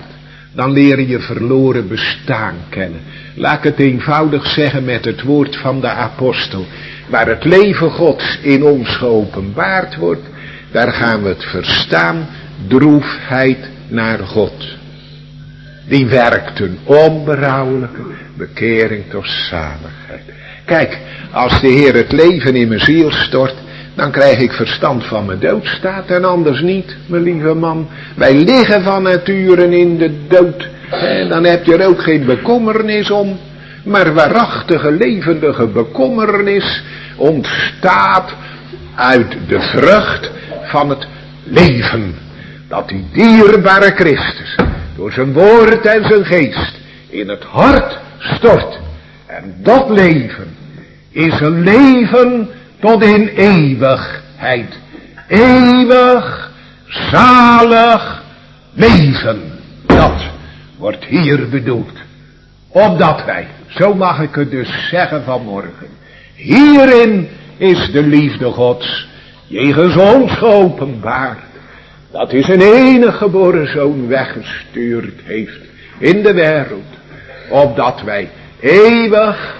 Dan leer je verloren bestaan kennen. Laat ik het eenvoudig zeggen met het woord van de apostel. Waar het leven Gods in ons geopenbaard wordt, daar gaan we het verstaan, droefheid naar God. Die werkt een onberouwelijke bekering tot zaligheid. Kijk, als de Heer het leven in mijn ziel stort, dan krijg ik verstand van mijn doodstaat en anders niet, mijn lieve man. Wij liggen van nature in de dood. En dan heb je er ook geen bekommernis om. Maar waarachtige, levendige bekommernis ontstaat uit de vrucht van het leven. Dat die dierbare Christus door zijn woord en zijn geest in het hart stort. En dat leven is een leven tot in eeuwigheid. Eeuwig, zalig leven. Dat wordt hier bedoeld. Opdat wij, zo mag ik het dus zeggen vanmorgen, hierin is de liefde Gods jegens ons geopenbaard. Dat is een enige geboren zoon weggestuurd heeft in de wereld. Opdat wij eeuwig,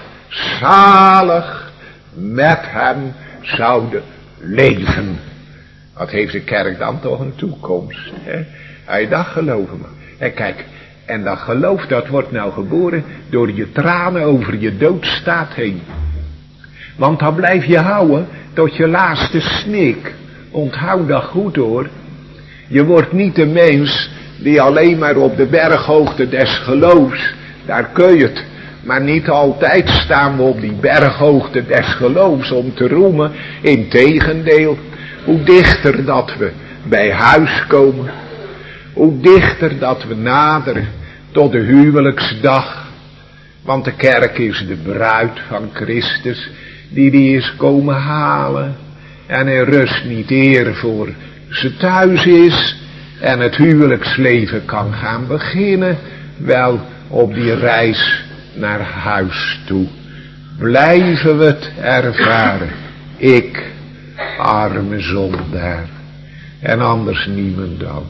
zalig met hem zouden leven. Wat heeft de kerk dan toch een toekomst? Hè? Dat geloven we. En kijk, en dat geloof dat wordt nou geboren door je tranen over je doodstaat heen. Want dan blijf je houden tot je laatste snik. Onthoud dat goed hoor. Je wordt niet de mens die alleen maar op de berghoogte des geloofs, daar kun je het. Maar niet altijd staan we op die berghoogte des geloofs om te roemen. Integendeel, hoe dichter dat we bij huis komen, hoe dichter dat we naderen tot de huwelijksdag. Want de kerk is de bruid van Christus die is komen halen. En er rust niet eer voor ze thuis is en het huwelijksleven kan gaan beginnen. Wel, op die reis naar huis toe blijven we het ervaren. Ik, arme zondaar, en anders niemendal.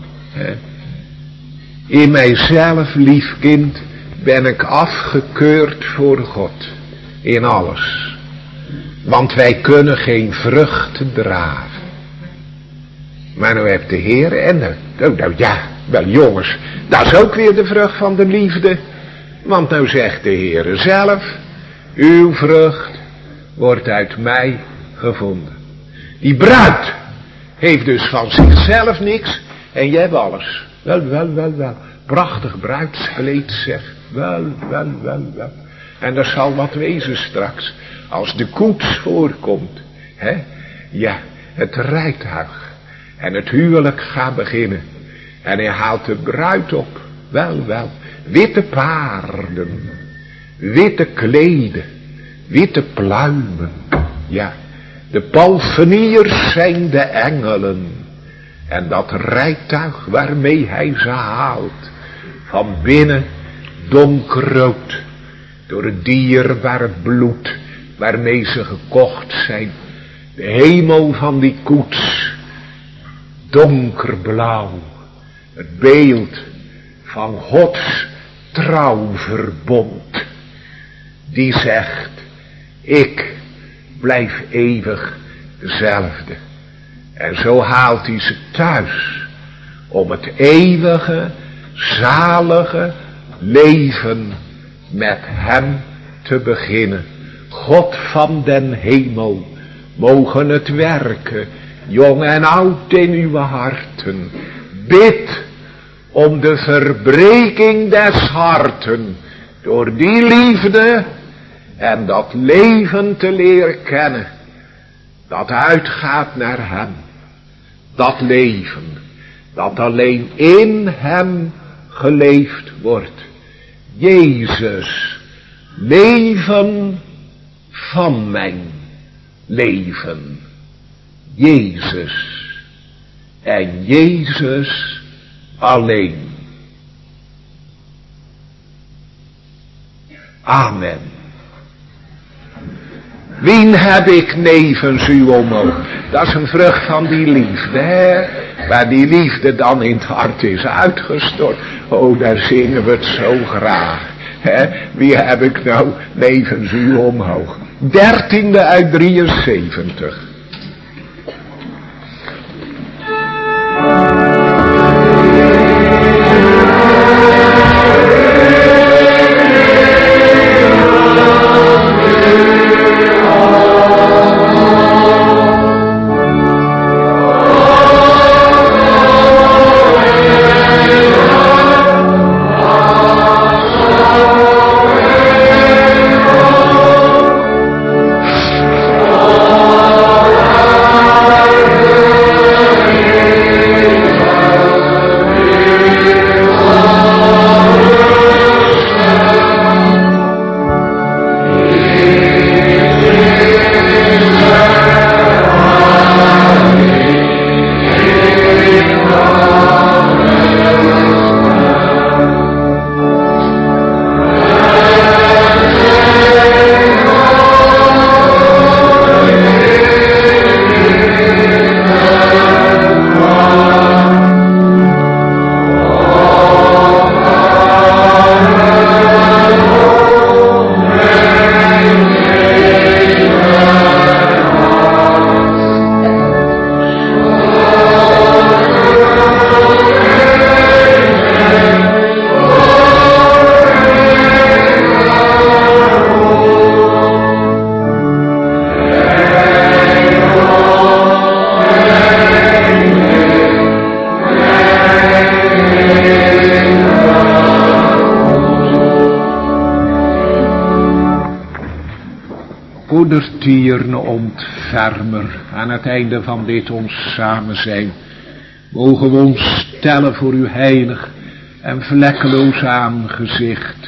In mijzelf, lief kind, ben ik afgekeurd voor God. In alles. Want wij kunnen geen vruchten dragen. Maar nou heeft de Heer en nou ja, wel jongens, dat is ook weer de vrucht van de liefde. Want nou zegt de Heer zelf, uw vrucht wordt uit mij gevonden. Die bruid heeft dus van zichzelf niks en jij hebt alles. Wel. Prachtig bruidskleed zeg. Wel. En er zal wat wezen straks. Als de koets voorkomt. Hè? Ja, het rijtuig. En het huwelijk gaat beginnen. En hij haalt de bruid op. Wel. Witte paarden. Witte kleden. Witte pluimen. Ja. De palfreniers zijn de engelen. En dat rijtuig waarmee hij ze haalt. Van binnen donkerrood. Door het dierbare bloed waarmee ze gekocht zijn. De hemel van die koets. Donkerblauw. Het beeld van Gods trouwverbond. Die zegt, ik blijf eeuwig dezelfde. En zo haalt hij ze thuis. Om het eeuwige, zalige leven met hem te beginnen. God van den hemel, mogen het werken, jong en oud in uw harten. Bid om de verbreking des harten, door die liefde en dat leven te leren kennen, dat uitgaat naar hem. Dat leven, dat alleen in hem geleefd wordt. Jezus, leven van mijn leven. Jezus en Jezus alleen. Amen. Wien heb ik nevens u omhoog? Dat is een vrucht van die liefde, hè? waar die liefde dan in het hart is uitgestort. Oh, daar zingen we het zo graag. Wie heb ik nou nevens u omhoog? 13e uit 73. Goedertieren ontfermer, aan het einde van dit ons samen zijn, mogen we ons stellen voor uw heilig en vlekkeloos aangezicht,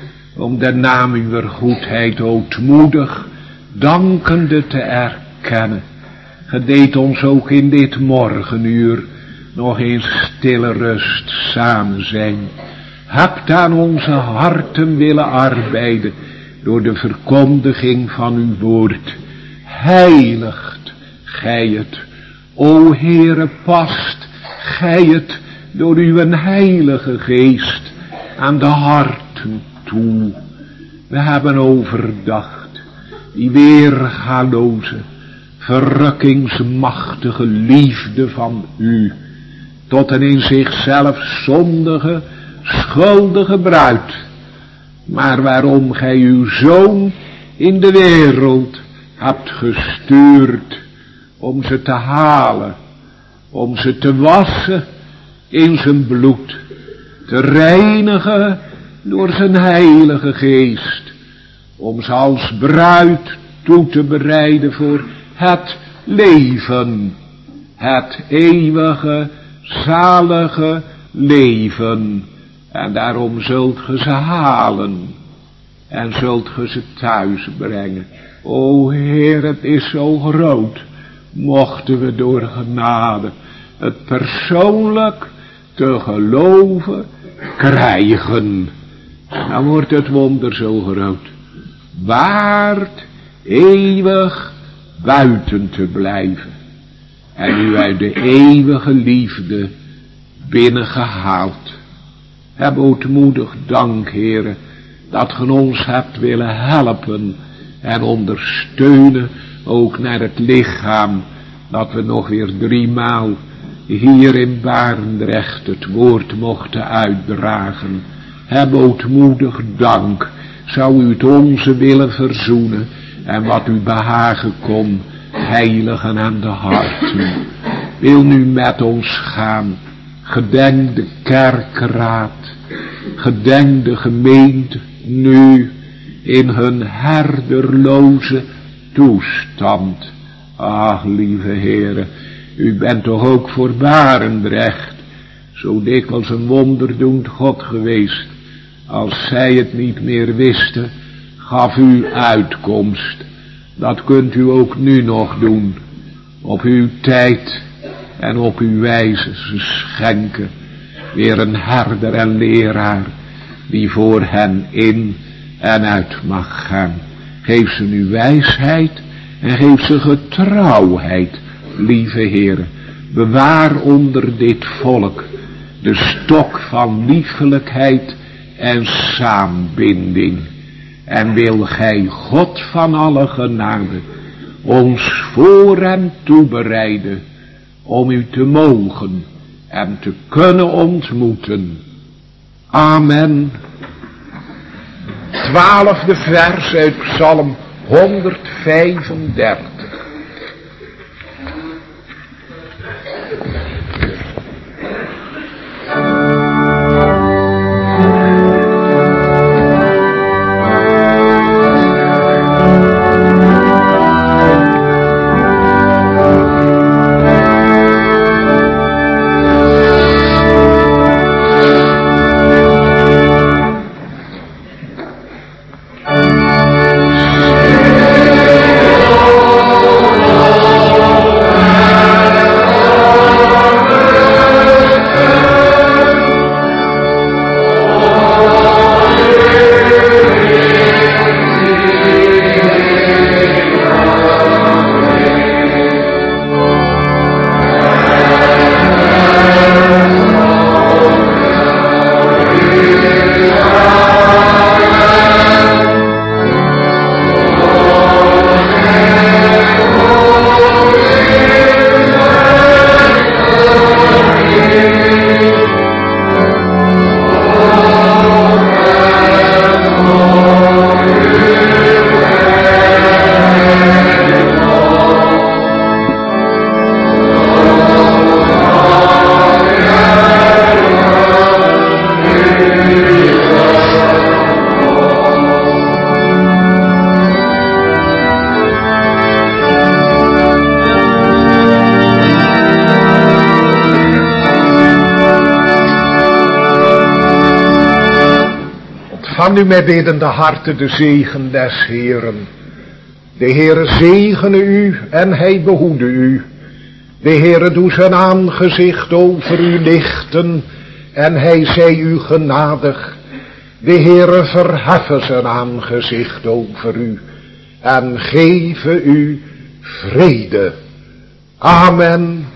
om de naam uw goedheid ootmoedig, dankende te erkennen. Gedeed ons ook in dit morgenuur nog in stille rust samen zijn. Hebt aan onze harten willen arbeiden, door de verkondiging van uw woord. Heiligt gij het, o Heere, past gij het door uw heilige geest aan de harten toe. We hebben overdacht die weergaloze, verrukkingsmachtige liefde van u, tot een in zichzelf zondige, schuldige bruid, maar waarom gij uw Zoon in de wereld hebt gestuurd, om ze te halen, om ze te wassen in zijn bloed, te reinigen door zijn heilige geest, om ze als bruid toe te bereiden voor het leven, het eeuwige, zalige leven. En daarom zult ge ze halen en zult ge ze thuis brengen. O Heer, het is zo groot, mochten we door genade het persoonlijk te geloven krijgen. En dan wordt het wonder zo groot. Waard eeuwig buiten te blijven en u uit de eeuwige liefde binnengehaald. Heb ootmoedig dank, Heere, dat ge ons hebt willen helpen en ondersteunen, ook naar het lichaam, dat we nog weer 3 maal hier in Barendrecht het woord mochten uitdragen. Heb ootmoedig dank, zou u het onze willen verzoenen en wat u behagen kon, heiligen aan de harten. Wil nu met ons gaan, gedenk de kerkraad, gedenk de gemeente nu in hun herderloze toestand. Ach, lieve Heere, u bent toch ook voor Barendrecht zo dikwijls een wonderdoend God geweest. Als zij het niet meer wisten, gaf u uitkomst. Dat kunt u ook nu nog doen, op uw tijd en op uw wijze. Ze schenken weer een herder en leraar die voor hen in en uit mag gaan. Geef ze nu wijsheid en geef ze getrouwheid, lieve Heere. Bewaar onder dit volk de stok van liefelijkheid en saambinding. En wil gij, God van alle genade, ons voor en toebereiden om u te mogen en te kunnen ontmoeten. Amen. 12e vers uit Psalm 135. Ontvang nu met biddende harten de zegen des Heeren. De Heere zegene u en hij behoede u. De Heere doe zijn aangezicht over u lichten en hij zij u genadig. De Heere verheffe zijn aangezicht over u en geven u vrede. Amen.